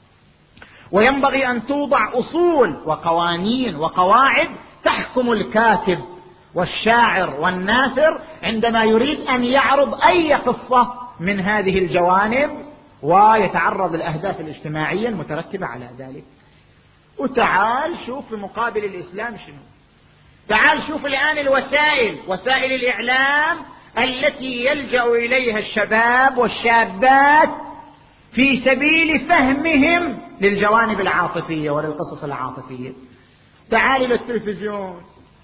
وينبغي أن توضع أصول وقوانين وقواعد تحكم الكاتب والشاعر والناثر عندما يريد أن يعرض أي قصة من هذه الجوانب ويتعرض للأهداف الاجتماعية المترتبة على ذلك. وتعال شوف في مقابل الإسلام شنو. تعال شوف الآن الوسائل، وسائل الإعلام التي يلجأ إليها الشباب والشابات في سبيل فهمهم للجوانب العاطفية وللقصص العاطفية. تعال إلى التلفزيون،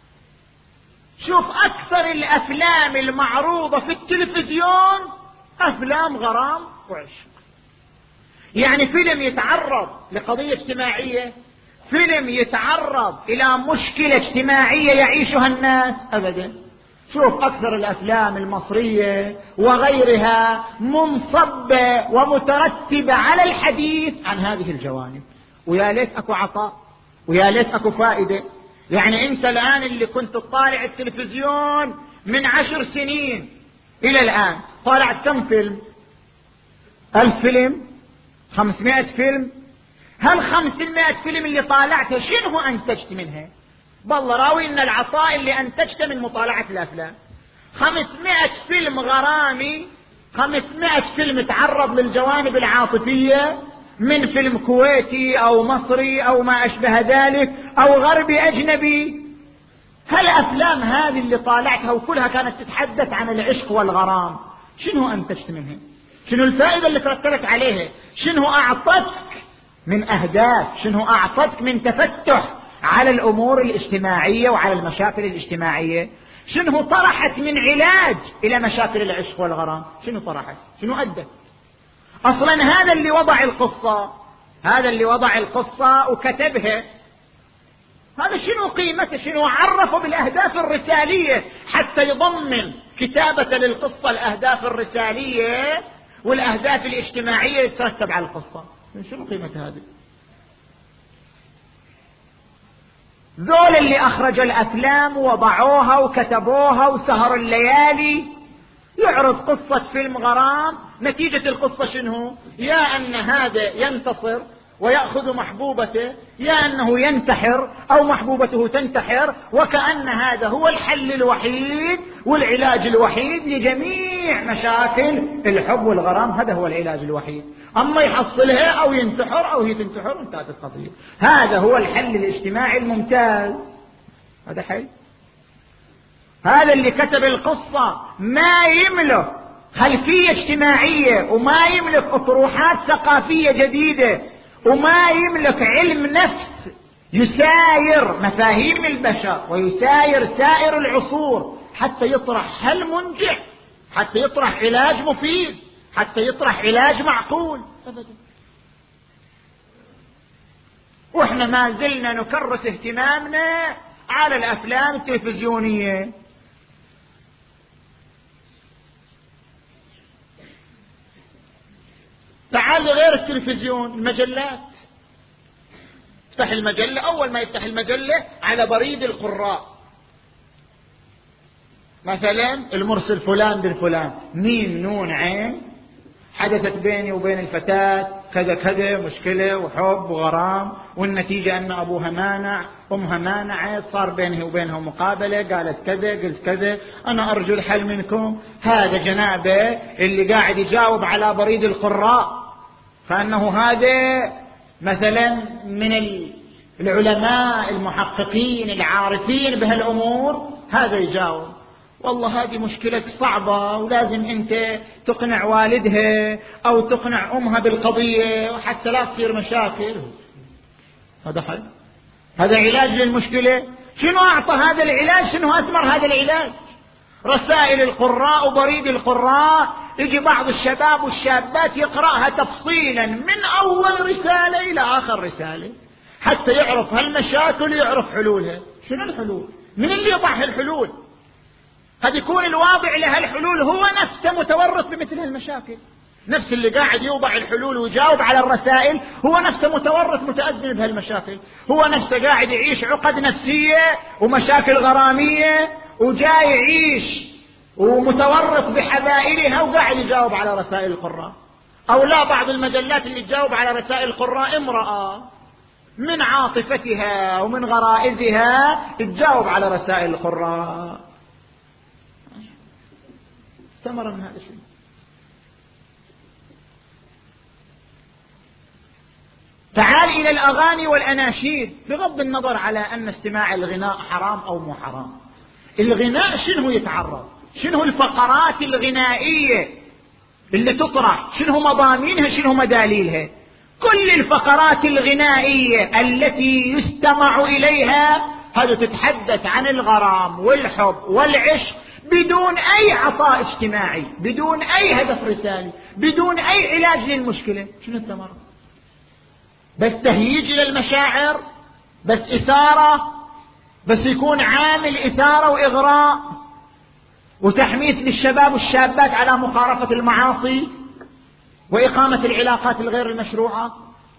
شوف أكثر الأفلام المعروضة في التلفزيون أفلام غرام وعشق. يعني فيلم يتعرض لقضية اجتماعية، فيلم يتعرض إلى مشكلة اجتماعية يعيشها الناس؟ أبدا. شوف أكثر الأفلام المصرية وغيرها منصبة ومترتبة على الحديث عن هذه الجوانب. ويا ليت أكو عطاء، ويا ليت أكو فائدة. يعني أنت الآن اللي كنت تطالع التلفزيون من 10 سنين إلى الآن طالع كم فيلم؟ 1000 فيلم؟ 500 فيلم؟ هل 500 فيلم اللي طالعته شنو أنتجت منها؟ بالله راوي إن العطاء اللي أنتجته من مطالعة الأفلام 500 فيلم غرامي، 500 فيلم تعرض للجوانب العاطفية، من فيلم كويتي أو مصري أو ما أشبه ذلك أو غربي أجنبي. هل أفلام هذه اللي طالعتها وكلها كانت تتحدث عن العشق والغرام شنو أنتجت منها؟ شنو الفائدة اللي ترتبت عليها؟ شنو أعطتك من أهداف؟ شنو أعطتك من تفتح على الأمور الاجتماعية وعلى المشاكل الاجتماعية؟ شنو طرحت من علاج إلى مشاكل العشق والغرام؟ شنو طرحت؟ شنو أدت؟ أصلا هذا اللي وضع القصة، هذا اللي وضع القصة وكتبها، هذا شنو قيمته؟ شنو عرفه بالأهداف الرسالية حتى يضمن كتابة للقصة الأهداف الرسالية والأهداف الاجتماعية اللي ترتب على القصة؟ شنو قيمة هذه؟ ذول اللي أخرج الأفلام ووضعوها وكتبوها وسهروا الليالي يعرض قصة فيلم غرام، نتيجة القصة شنو؟ يا أن هذا ينتصر ويأخذ محبوبته، يا أنه ينتحر أو محبوبته تنتحر، وكأن هذا هو الحل الوحيد والعلاج الوحيد لجميع مشاكل الحب والغرام. هذا هو العلاج الوحيد، أما يحصلها أو ينتحر أو هي تنتحر انتهت القضية. هذا هو الحل الاجتماعي الممتاز. هذا حل. هذا اللي كتب القصة ما يملك خلفية اجتماعية، وما يملك أطروحات ثقافية جديدة، وما يملك علم نفس يساير مفاهيم البشر ويساير سائر العصور حتى يطرح حل منجح، حتى يطرح علاج مفيد، حتى يطرح علاج معقول. أبدا. وإحنا ما زلنا نكرس اهتمامنا على الأفلام التلفزيونية. تعال غير التلفزيون، المجلات. افتح المجلة، أول ما يفتح المجلة على بريد القراء مثلا المرسل فلان بن فلان، ميم نون عين، حدثت بيني وبين الفتاة كذا كذا مشكلة وحب وغرام، والنتيجة أن أبوها مانع، أمها مانعت، صار بينه وبينها مقابلة، قالت كذا قلت كذا، أنا أرجو الحل منكم. هذا جنابه اللي قاعد يجاوب على بريد القراء، فأنه هذا مثلا من العلماء المحققين العارفين بهالأمور، هذا يجاوب. والله هذه مشكلة صعبة ولازم أنت تقنع والدها أو تقنع أمها بالقضية وحتى لا تصير مشاكل. هذا حل، هذا علاج للمشكلة. شنو أعطى هذا العلاج؟ شنو أثمر هذا العلاج؟ رسائل القراء وبريد القراء، يجي بعض الشباب والشابات يقرأها تفصيلا من أول رسالة إلى آخر رسالة حتى يعرف هالمشاكل ويعرف حلولها. شنو الحلول؟ من اللي يضع الحلول؟ قد يكون الواضع لها الحلول هو نفسه متورط بمثل المشاكل، نفس اللي قاعد يوضع الحلول ويجاوب على الرسائل هو نفسه متورط متأذن بهالمشاكل، هو نفسه قاعد يعيش عقد نفسية ومشاكل غرامية وجاي يعيش ومتورط بحبائلها وقاعد يجاوب على رسائل القراء. أو لا، بعض المجلات اللي تجاوب على رسائل القراء امرأة من عاطفتها ومن غرائزها تجاوب على رسائل القراء. ثمرة من هذا الشيء. تعال إلى الأغاني والأناشيد، بغض النظر على أن استماع الغناء حرام أو مو حرام. الغناء شنو يتعرض؟ شنو الفقرات الغنائية اللي تطرح؟ شنو مضامينها؟ شنو مداليلها؟ كل الفقرات الغنائية التي يستمع إليها هذا تتحدث عن الغرام والحب والعشق بدون أي عطاء اجتماعي، بدون أي هدف رسالي، بدون أي علاج للمشكلة. شنو الثمرة؟ بس تهييج للمشاعر، بس إثارة، بس يكون عامل إثارة وإغراء وتحميس للشباب والشابات على مخالفة المعاصي وإقامة العلاقات الغير المشروعة.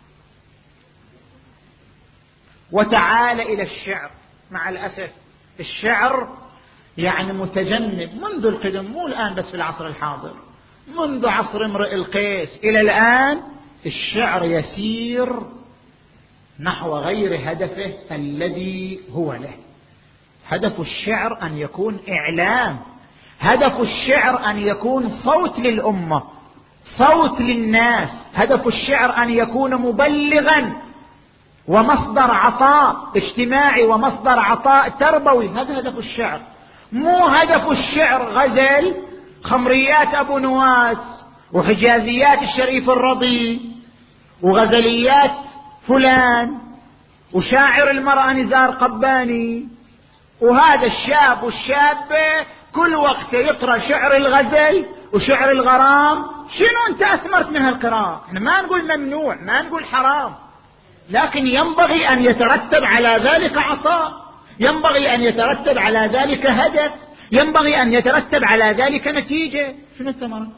وتعال إلى الشعر. مع الأسف الشعر يعني متجنب منذ القدم، مو الآن بس في العصر الحاضر، منذ عصر امرئ القيس إلى الآن الشعر يسير نحو غير هدفه الذي هو له. هدف الشعر أن يكون إعلام، هدف الشعر أن يكون صوت للأمة، صوت للناس، هدف الشعر أن يكون مبلغا ومصدر عطاء اجتماعي ومصدر عطاء تربوي. هذا هدف الشعر. مو هدف الشعر غزل، خمريات أبو نواس وحجازيات الشريف الرضي وغزليات فلان وشاعر المرأة نزار قباني، وهذا الشاب والشابة كل وقت يقرأ شعر الغزل وشعر الغرام. شنو أنت أثمرت من هالقراءة؟ احنا ما نقول ممنوع، ما نقول حرام، لكن ينبغي أن يترتب على ذلك عطاء، ينبغي أن يترتب على ذلك هدف، ينبغي أن يترتب على ذلك نتيجة. شنو الثمرة؟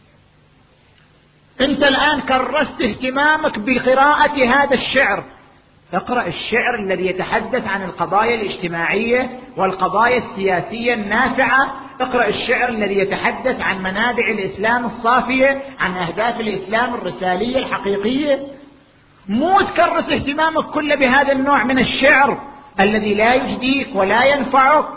أنت الآن كرست اهتمامك بقراءة هذا الشعر، اقرأ الشعر الذي يتحدث عن القضايا الاجتماعية والقضايا السياسية النافعة، اقرأ الشعر الذي يتحدث عن منابع الإسلام الصافية، عن أهداف الإسلام الرسالية الحقيقية. مو تكرس اهتمامك كله بهذا النوع من الشعر الذي لا يجديك ولا ينفعك.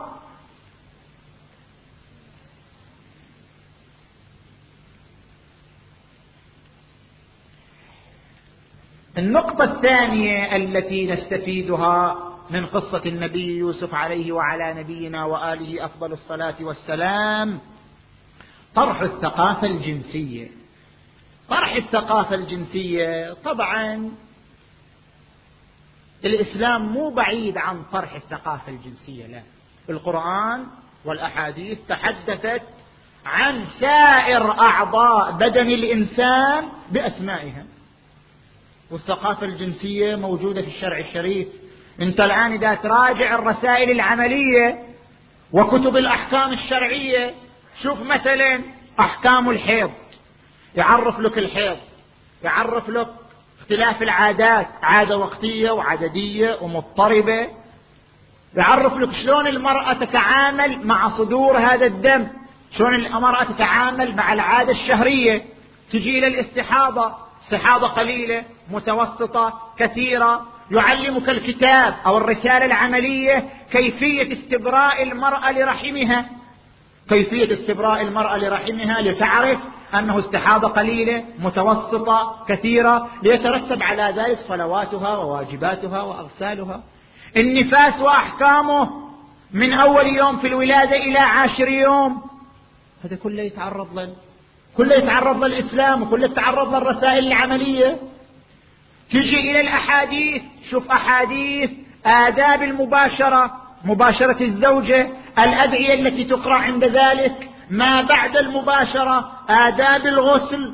النقطة الثانية التي نستفيدها من قصة النبي يوسف عليه وعلى نبينا وآله أفضل الصلاة والسلام طرح الثقافة الجنسية. طرح الثقافة الجنسية طبعا الإسلام مو بعيد عن طرح الثقافة الجنسية، لا، القرآن والأحاديث تحدثت عن سائر أعضاء بدن الإنسان بأسمائها، والثقافة الجنسية موجودة في الشرع الشريف. انت الآن إذا تراجع الرسائل العملية وكتب الأحكام الشرعية، شوف مثلا أحكام الحيض، يعرف لك الحيض، يعرف لك اختلاف العادات، عادة وقتية وعددية ومضطربة، يعرف لك شلون المرأة تتعامل مع صدور هذا الدم، شلون المرأة تتعامل مع العادة الشهرية، تجي إلى الاستحاضة، استحاضة قليلة متوسطة كثيرة، يعلمك الكتاب أو الرسالة العملية كيفية استبراء المرأة لرحمها، كيفية استبراء المرأة لرحمها لتعرف أنه استحاضة قليلة متوسطة كثيرة، ليترتب على ذلك صلواتها وواجباتها وأغسالها. النفاس وأحكامه من أول يوم في الولادة إلى 10 يوم، هذا كله يتعرض له، كله يتعرض للإسلام، وكله يتعرض للرسائل العملية. تجي إلى الأحاديث، شوف أحاديث آداب المباشرة، مباشرة الزوجة، الأدعية التي تقرأ عند ذلك، ما بعد المباشرة، آداب الغسل،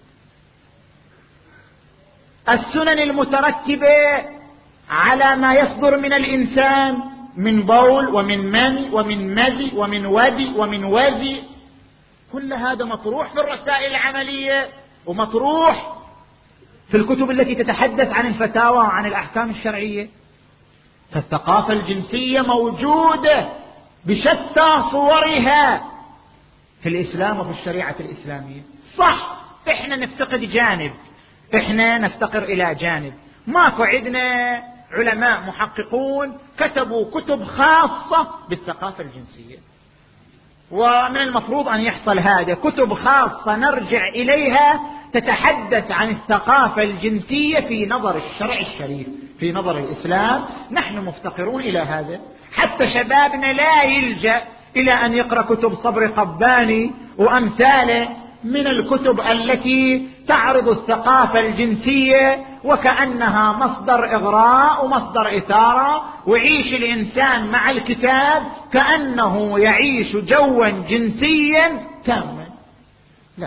السنن المترتبة على ما يصدر من الإنسان من بول ومن من ومن مذي ومن ودي ومن وذي، كل هذا مطروح في الرسائل العملية ومطروح في الكتب التي تتحدث عن الفتاوى وعن الأحكام الشرعية. فالثقافة الجنسية موجودة بشتى صورها في الإسلام وفي الشريعة الإسلامية. صح، إحنا نفتقد جانب، إحنا نفتقر إلى جانب. ماكو عندنا علماء محققون كتبوا كتب خاصة بالثقافة الجنسية، ومن المفروض أن يحصل هذا، كتب خاصة نرجع إليها تتحدث عن الثقافة الجنسية في نظر الشرع الشريف، في نظر الإسلام. نحن مفتقرون إلى هذا، حتى شبابنا لا يلجأ إلى أن يقرأ كتب صبري قباني وأمثاله من الكتب التي تعرض الثقافة الجنسية وكأنها مصدر إغراء ومصدر إثارة، ويعيش الإنسان مع الكتاب كأنه يعيش جوا جنسيا تاما. لا،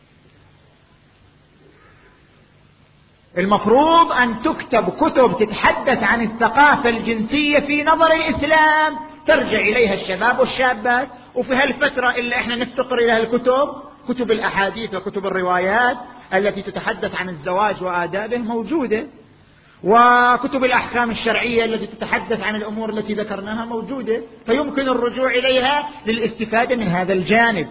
المفروض أن تكتب كتب تتحدث عن الثقافة الجنسية في نظر الإسلام ترجع إليها الشباب والشابات. وفي هالفترة اللي احنا نفتقر إليها الكتب، كتب الأحاديث وكتب الروايات التي تتحدث عن الزواج وآدابه موجودة، وكتب الأحكام الشرعية التي تتحدث عن الأمور التي ذكرناها موجودة، فيمكن الرجوع إليها للاستفادة من هذا الجانب.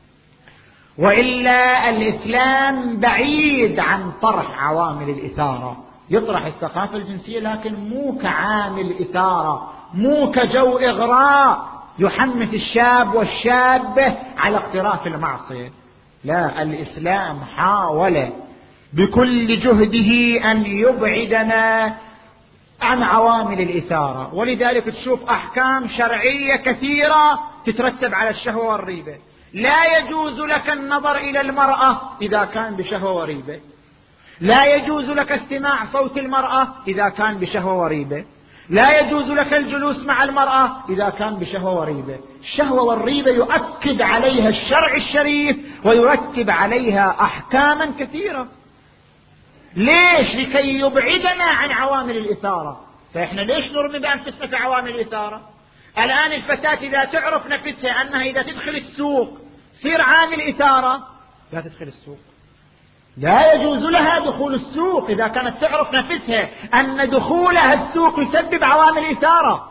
وإلا الإسلام بعيد عن طرح عوامل الإثارة، يطرح الثقافة الجنسية لكن مو كعامل إثارة، مو كجو إغراء يحمس الشاب والشابة على اقتراف المعصية. لا، الإسلام حاول بكل جهده أن يبعدنا عن عوامل الإثارة، ولذلك تشوف أحكام شرعية كثيرة تترتب على الشهوة والريبة. لا يجوز لك النظر إلى المرأة إذا كان بشهوة وريبة، لا يجوز لك استماع صوت المرأة إذا كان بشهوة وريبة، لا يجوز لك الجلوس مع المرأة إذا كان بشهوة وريبة. الشهوة والريبة يؤكد عليها الشرع الشريف ويرتب عليها أحكاما كثيرة. ليش؟ لكي يبعدنا عن عوامل الإثارة. فإحنا ليش نرمي بأنفسنا في عوامل الإثارة؟ الآن الفتاة إذا تعرف نفسها أنها إذا تدخل السوق تصير عامل إثارة، لا تدخل السوق، لا يجوز لها دخول السوق إذا كانت تعرف نفسها أن دخولها السوق يسبب عوامل إثارة.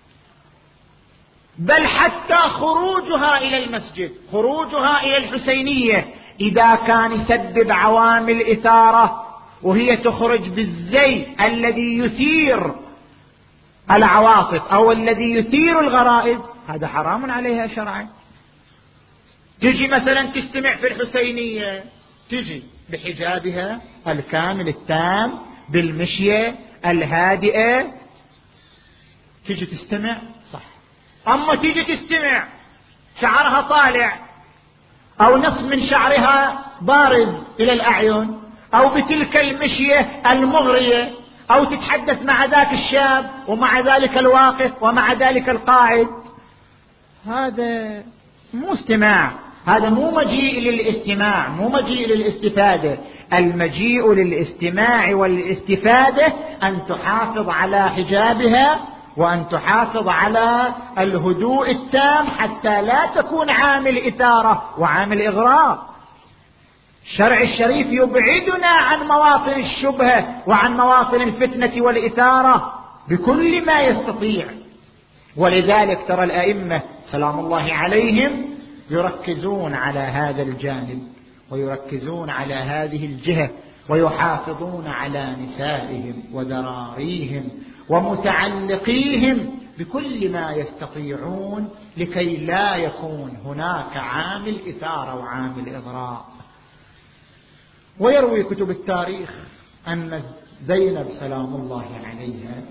بل حتى خروجها إلى المسجد، خروجها إلى الحسينية إذا كان يسبب عوامل إثارة وهي تخرج بالزي الذي يثير العواطف أو الذي يثير الغرائز، هذا حرام عليها شرعا. تجي مثلا تستمع في الحسينية، تجي بحجابها الكامل التام بالمشية الهادئة، تجي تستمع صح. أما تجي تستمع شعرها طالع أو نصف من شعرها بارز إلى الأعين، أو بتلك المشية المغرية، أو تتحدث مع ذاك الشاب ومع ذلك الواقف ومع ذلك القاعد، هذا مو استماع، هذا مو مجيء للاستماع، مو مجيء للاستفادة. المجيء للاستماع والاستفادة أن تحافظ على حجابها وأن تحافظ على الهدوء التام حتى لا تكون عامل إثارة وعامل إغراء. الشرع الشريف يبعدنا عن مواطن الشبهة وعن مواطن الفتنة والإثارة بكل ما يستطيع. ولذلك ترى الأئمة سلام الله عليهم يركزون على هذا الجانب ويركزون على هذه الجهة، ويحافظون على نسائهم وذراريهم ومتعلقيهم بكل ما يستطيعون لكي لا يكون هناك عامل إثارة وعامل إغراء. ويروي كتب التاريخ أن زينب سلام الله عليها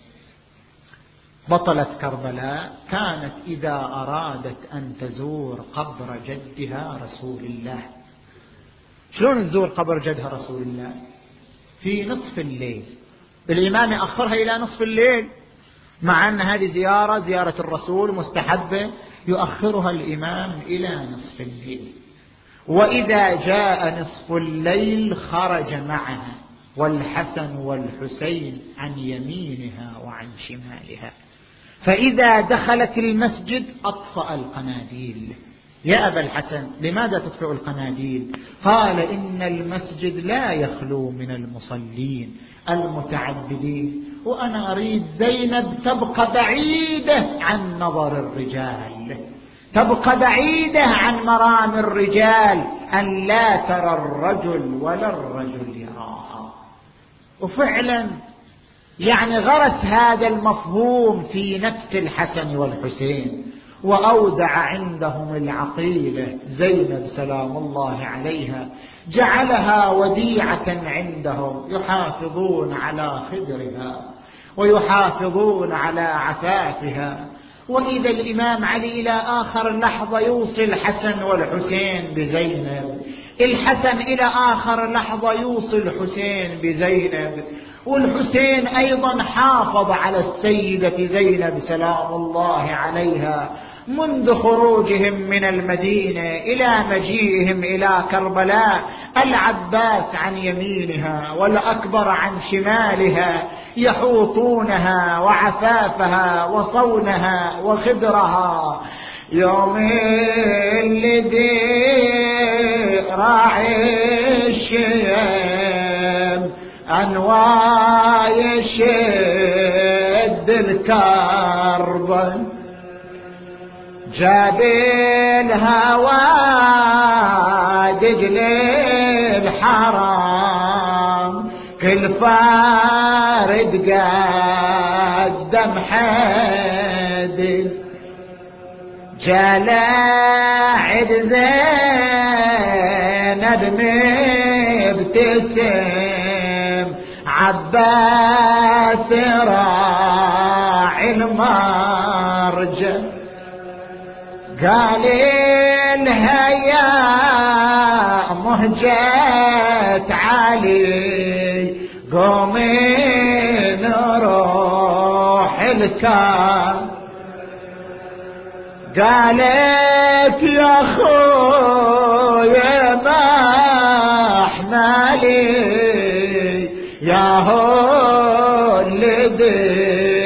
بطلة كربلاء كانت إذا أرادت أن تزور قبر جدها رسول الله، شلون تزور قبر جدها رسول الله؟ في نصف الليل. الإمام أخرها إلى نصف الليل، مع أن هذه زيارة الرسول مستحبة، يؤخرها الإمام إلى نصف الليل. وإذا جاء نصف الليل خرج معها والحسن والحسين عن يمينها وعن شمالها، فإذا دخلت المسجد أطفأ القناديل. يا أبا الحسن لماذا تطفئ القناديل؟ قال إن المسجد لا يخلو من المصلين المتعبدين، وأنا أريد زينب تبقى بعيدة عن نظر الرجال، تبقى بعيدة عن مرام الرجال، أن لا ترى الرجل ولا الرجل يراها. وفعلا يعني غرس هذا المفهوم في نفس الحسن والحسين، وأودع عندهم العقيلة زينب سلام الله عليها، جعلها وديعة عندهم، يحافظون على خدرها ويحافظون على عفافها. وإذا الإمام علي إلى آخر لحظة يوصي الحسن والحسين بزينب، الحسن إلى آخر لحظة يوصي الحسين بزينب، والحسين أيضا حافظ على السيدة زينب سلام الله عليها منذ خروجهم من المدينة إلى مجيئهم إلى كربلاء، العباس عن يمينها والأكبر عن شمالها، يحوطونها وعفافها وصونها وخدرها. يوم الذي راعي الشيم أنواي يشد الكرب، جاب الهوى دجل الحرام، كل فارد قدم حد، جلاعد زينب مبتسم، عباس راعي المرجع، قال لها يا مهجة علي قومي نروح الكار، قالت يا خويا ما احمالي يا هو الذي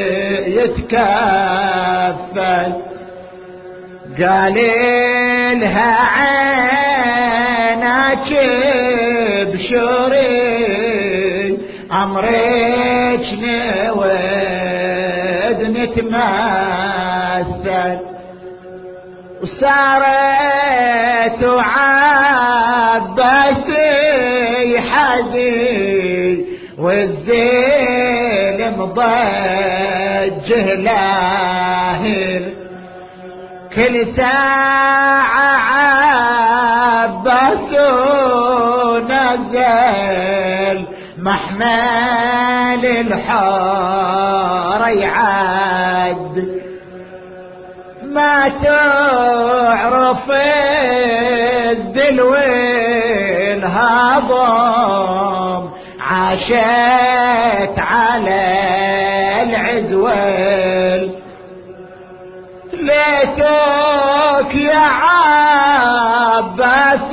يتكفل، قال لها عينك بشوري امرك نود نتمثل، وسارت وعباس في حدي والزين مضجه لاهل كل ساعة عباس نزل محمل الحار يعد ما تعرف الدلو الهضم عاشت على العزول ليتك يا عباس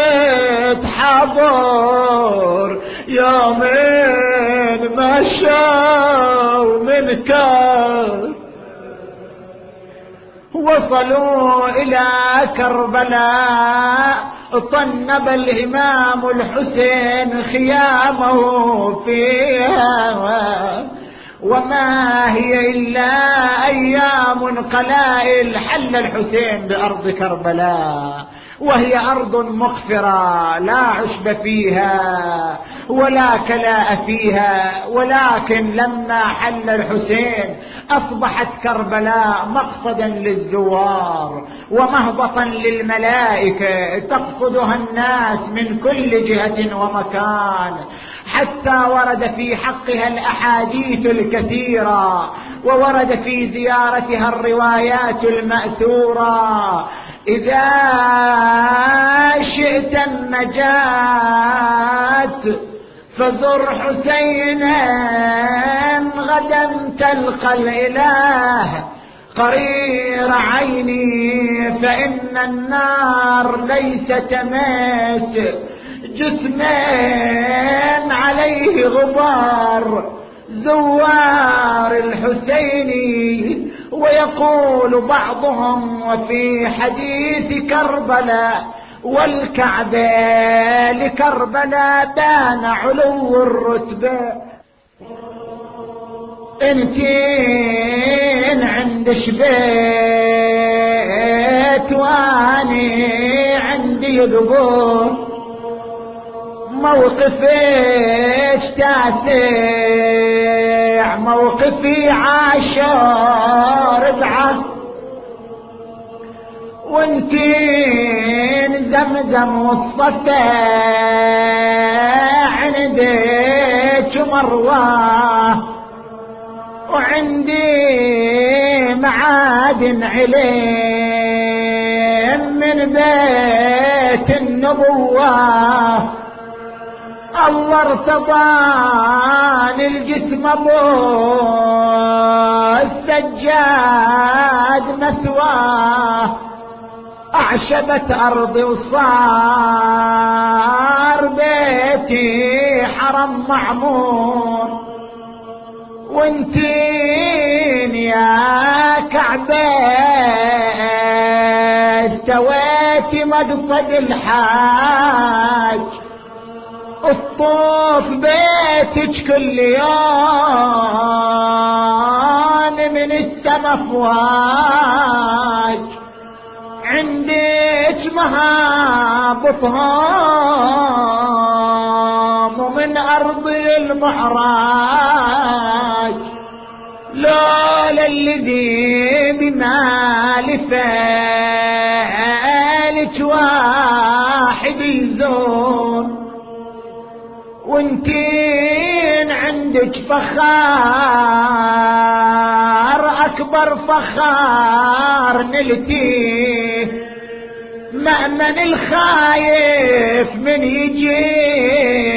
تحضر يومين مشوا من كار وصلوا إلى كربلاء طنب الإمام الحسين خيامه فيها وما هي إلا أيام قلائل حل الحسين بأرض كربلاء وهي أرض مغفرة لا عشب فيها ولا كلاء فيها ولكن لما حل الحسين أصبحت كربلاء مقصدا للزوار ومهبطا للملائكة تقصدها الناس من كل جهة ومكان حتى ورد في حقها الأحاديث الكثيرة وورد في زيارتها الروايات المأثورة إذا شئت النجاة فزر حسينا غدا تلقى الإله قرير عيني فإن النار ليس تماس جسمين عليه غبار زوار الحسيني ويقول بعضهم وفي حديث كربلاء والكعبة لكربلاء بان علو الرتبة انتين عندش بيت واني عندي قبور موقفيش تاسع موقفي 10 ربعة وانتين زمزم والصفا عندك مروة وعندي معادن علم من بيت النبوة الله ارتضان الجسم ابو السجاد مثواه اعشبت ارضي وصار بيتي حرم معمور وانتين يا كعبة استويتي مقصد الحاج الطوف بيتك كل يوم من السما فواج عندك مهابطهم ومن أرض المحراج لولا الذي بمال فالك واحد يزور وانتين عندك فخار اكبر فخار نلتيه مأمن الخايف من يجي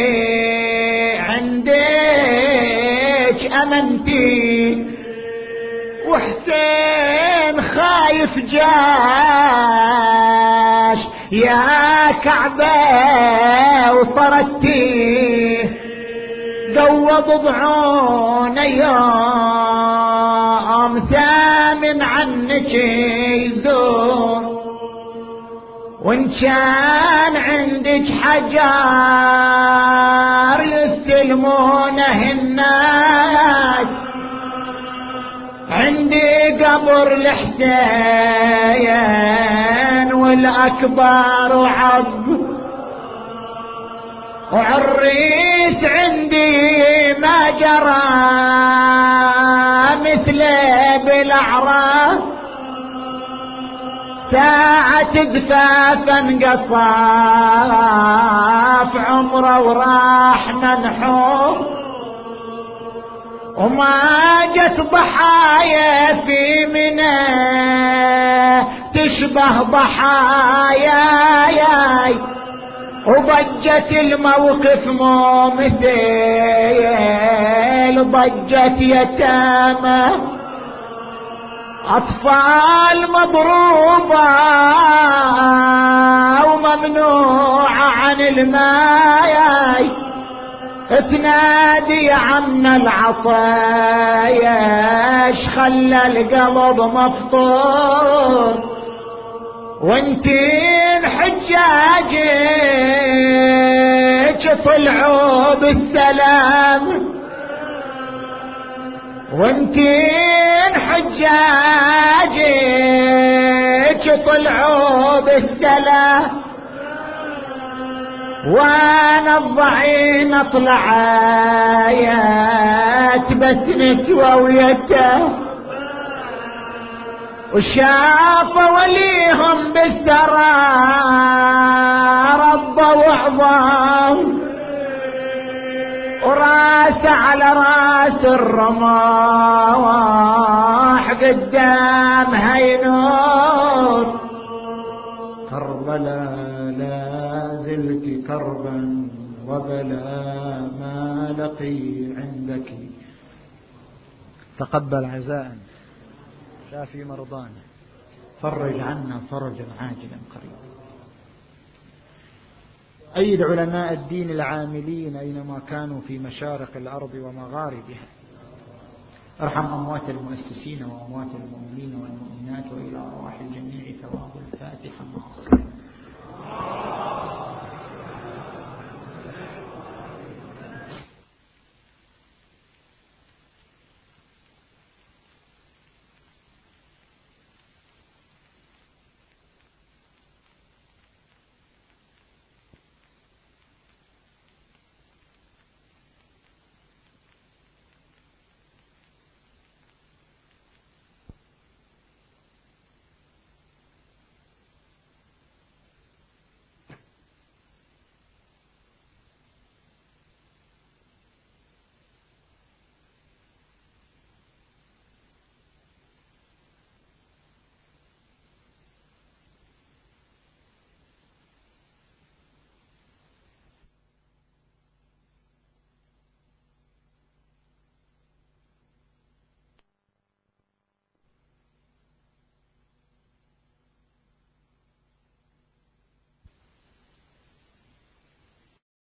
عندك امنتي وحسين خايف جاش يا كعبة وطردتيه قوض ضعون يوم ثامن عنك يزور وان كان عندك حجار يستلمونه الناس عندي قبر الحسين والأكبر وعب وعريس عندي ما جرى مثل بالأعراس ساعة جفافا قصاف عمره وراح منحوه وما جت ضحايا في منى تشبه ضحاياي وضجت الموقف مو مثيل ضجت يتامى أطفال مضروبة وممنوعة عن الماي تنادي عن العطايش خلى القلب مفطور وانتين حجاجك طلعوا بالسلام وانتين حجاجك طلعوا بالسلام وانا الضعين اطلعايات بس نسوى ويته وشاف وليهم بالثرى ربوا عظام وراس على راس الرماح قدام هينور كربلاء لا زلت كربا وبلا ما لقي عندك تقبل عزاء شافي مرضانا فرج عنا فرجا عاجلا قريبا. أيد علماء الدين العاملين أينما كانوا في مشارق الأرض ومغاربها. ارحم أموات المؤسسين وأموات المؤمنين والمؤمنات وإلى أرواح الجميع ثواب الفاتحة مع الصلاة.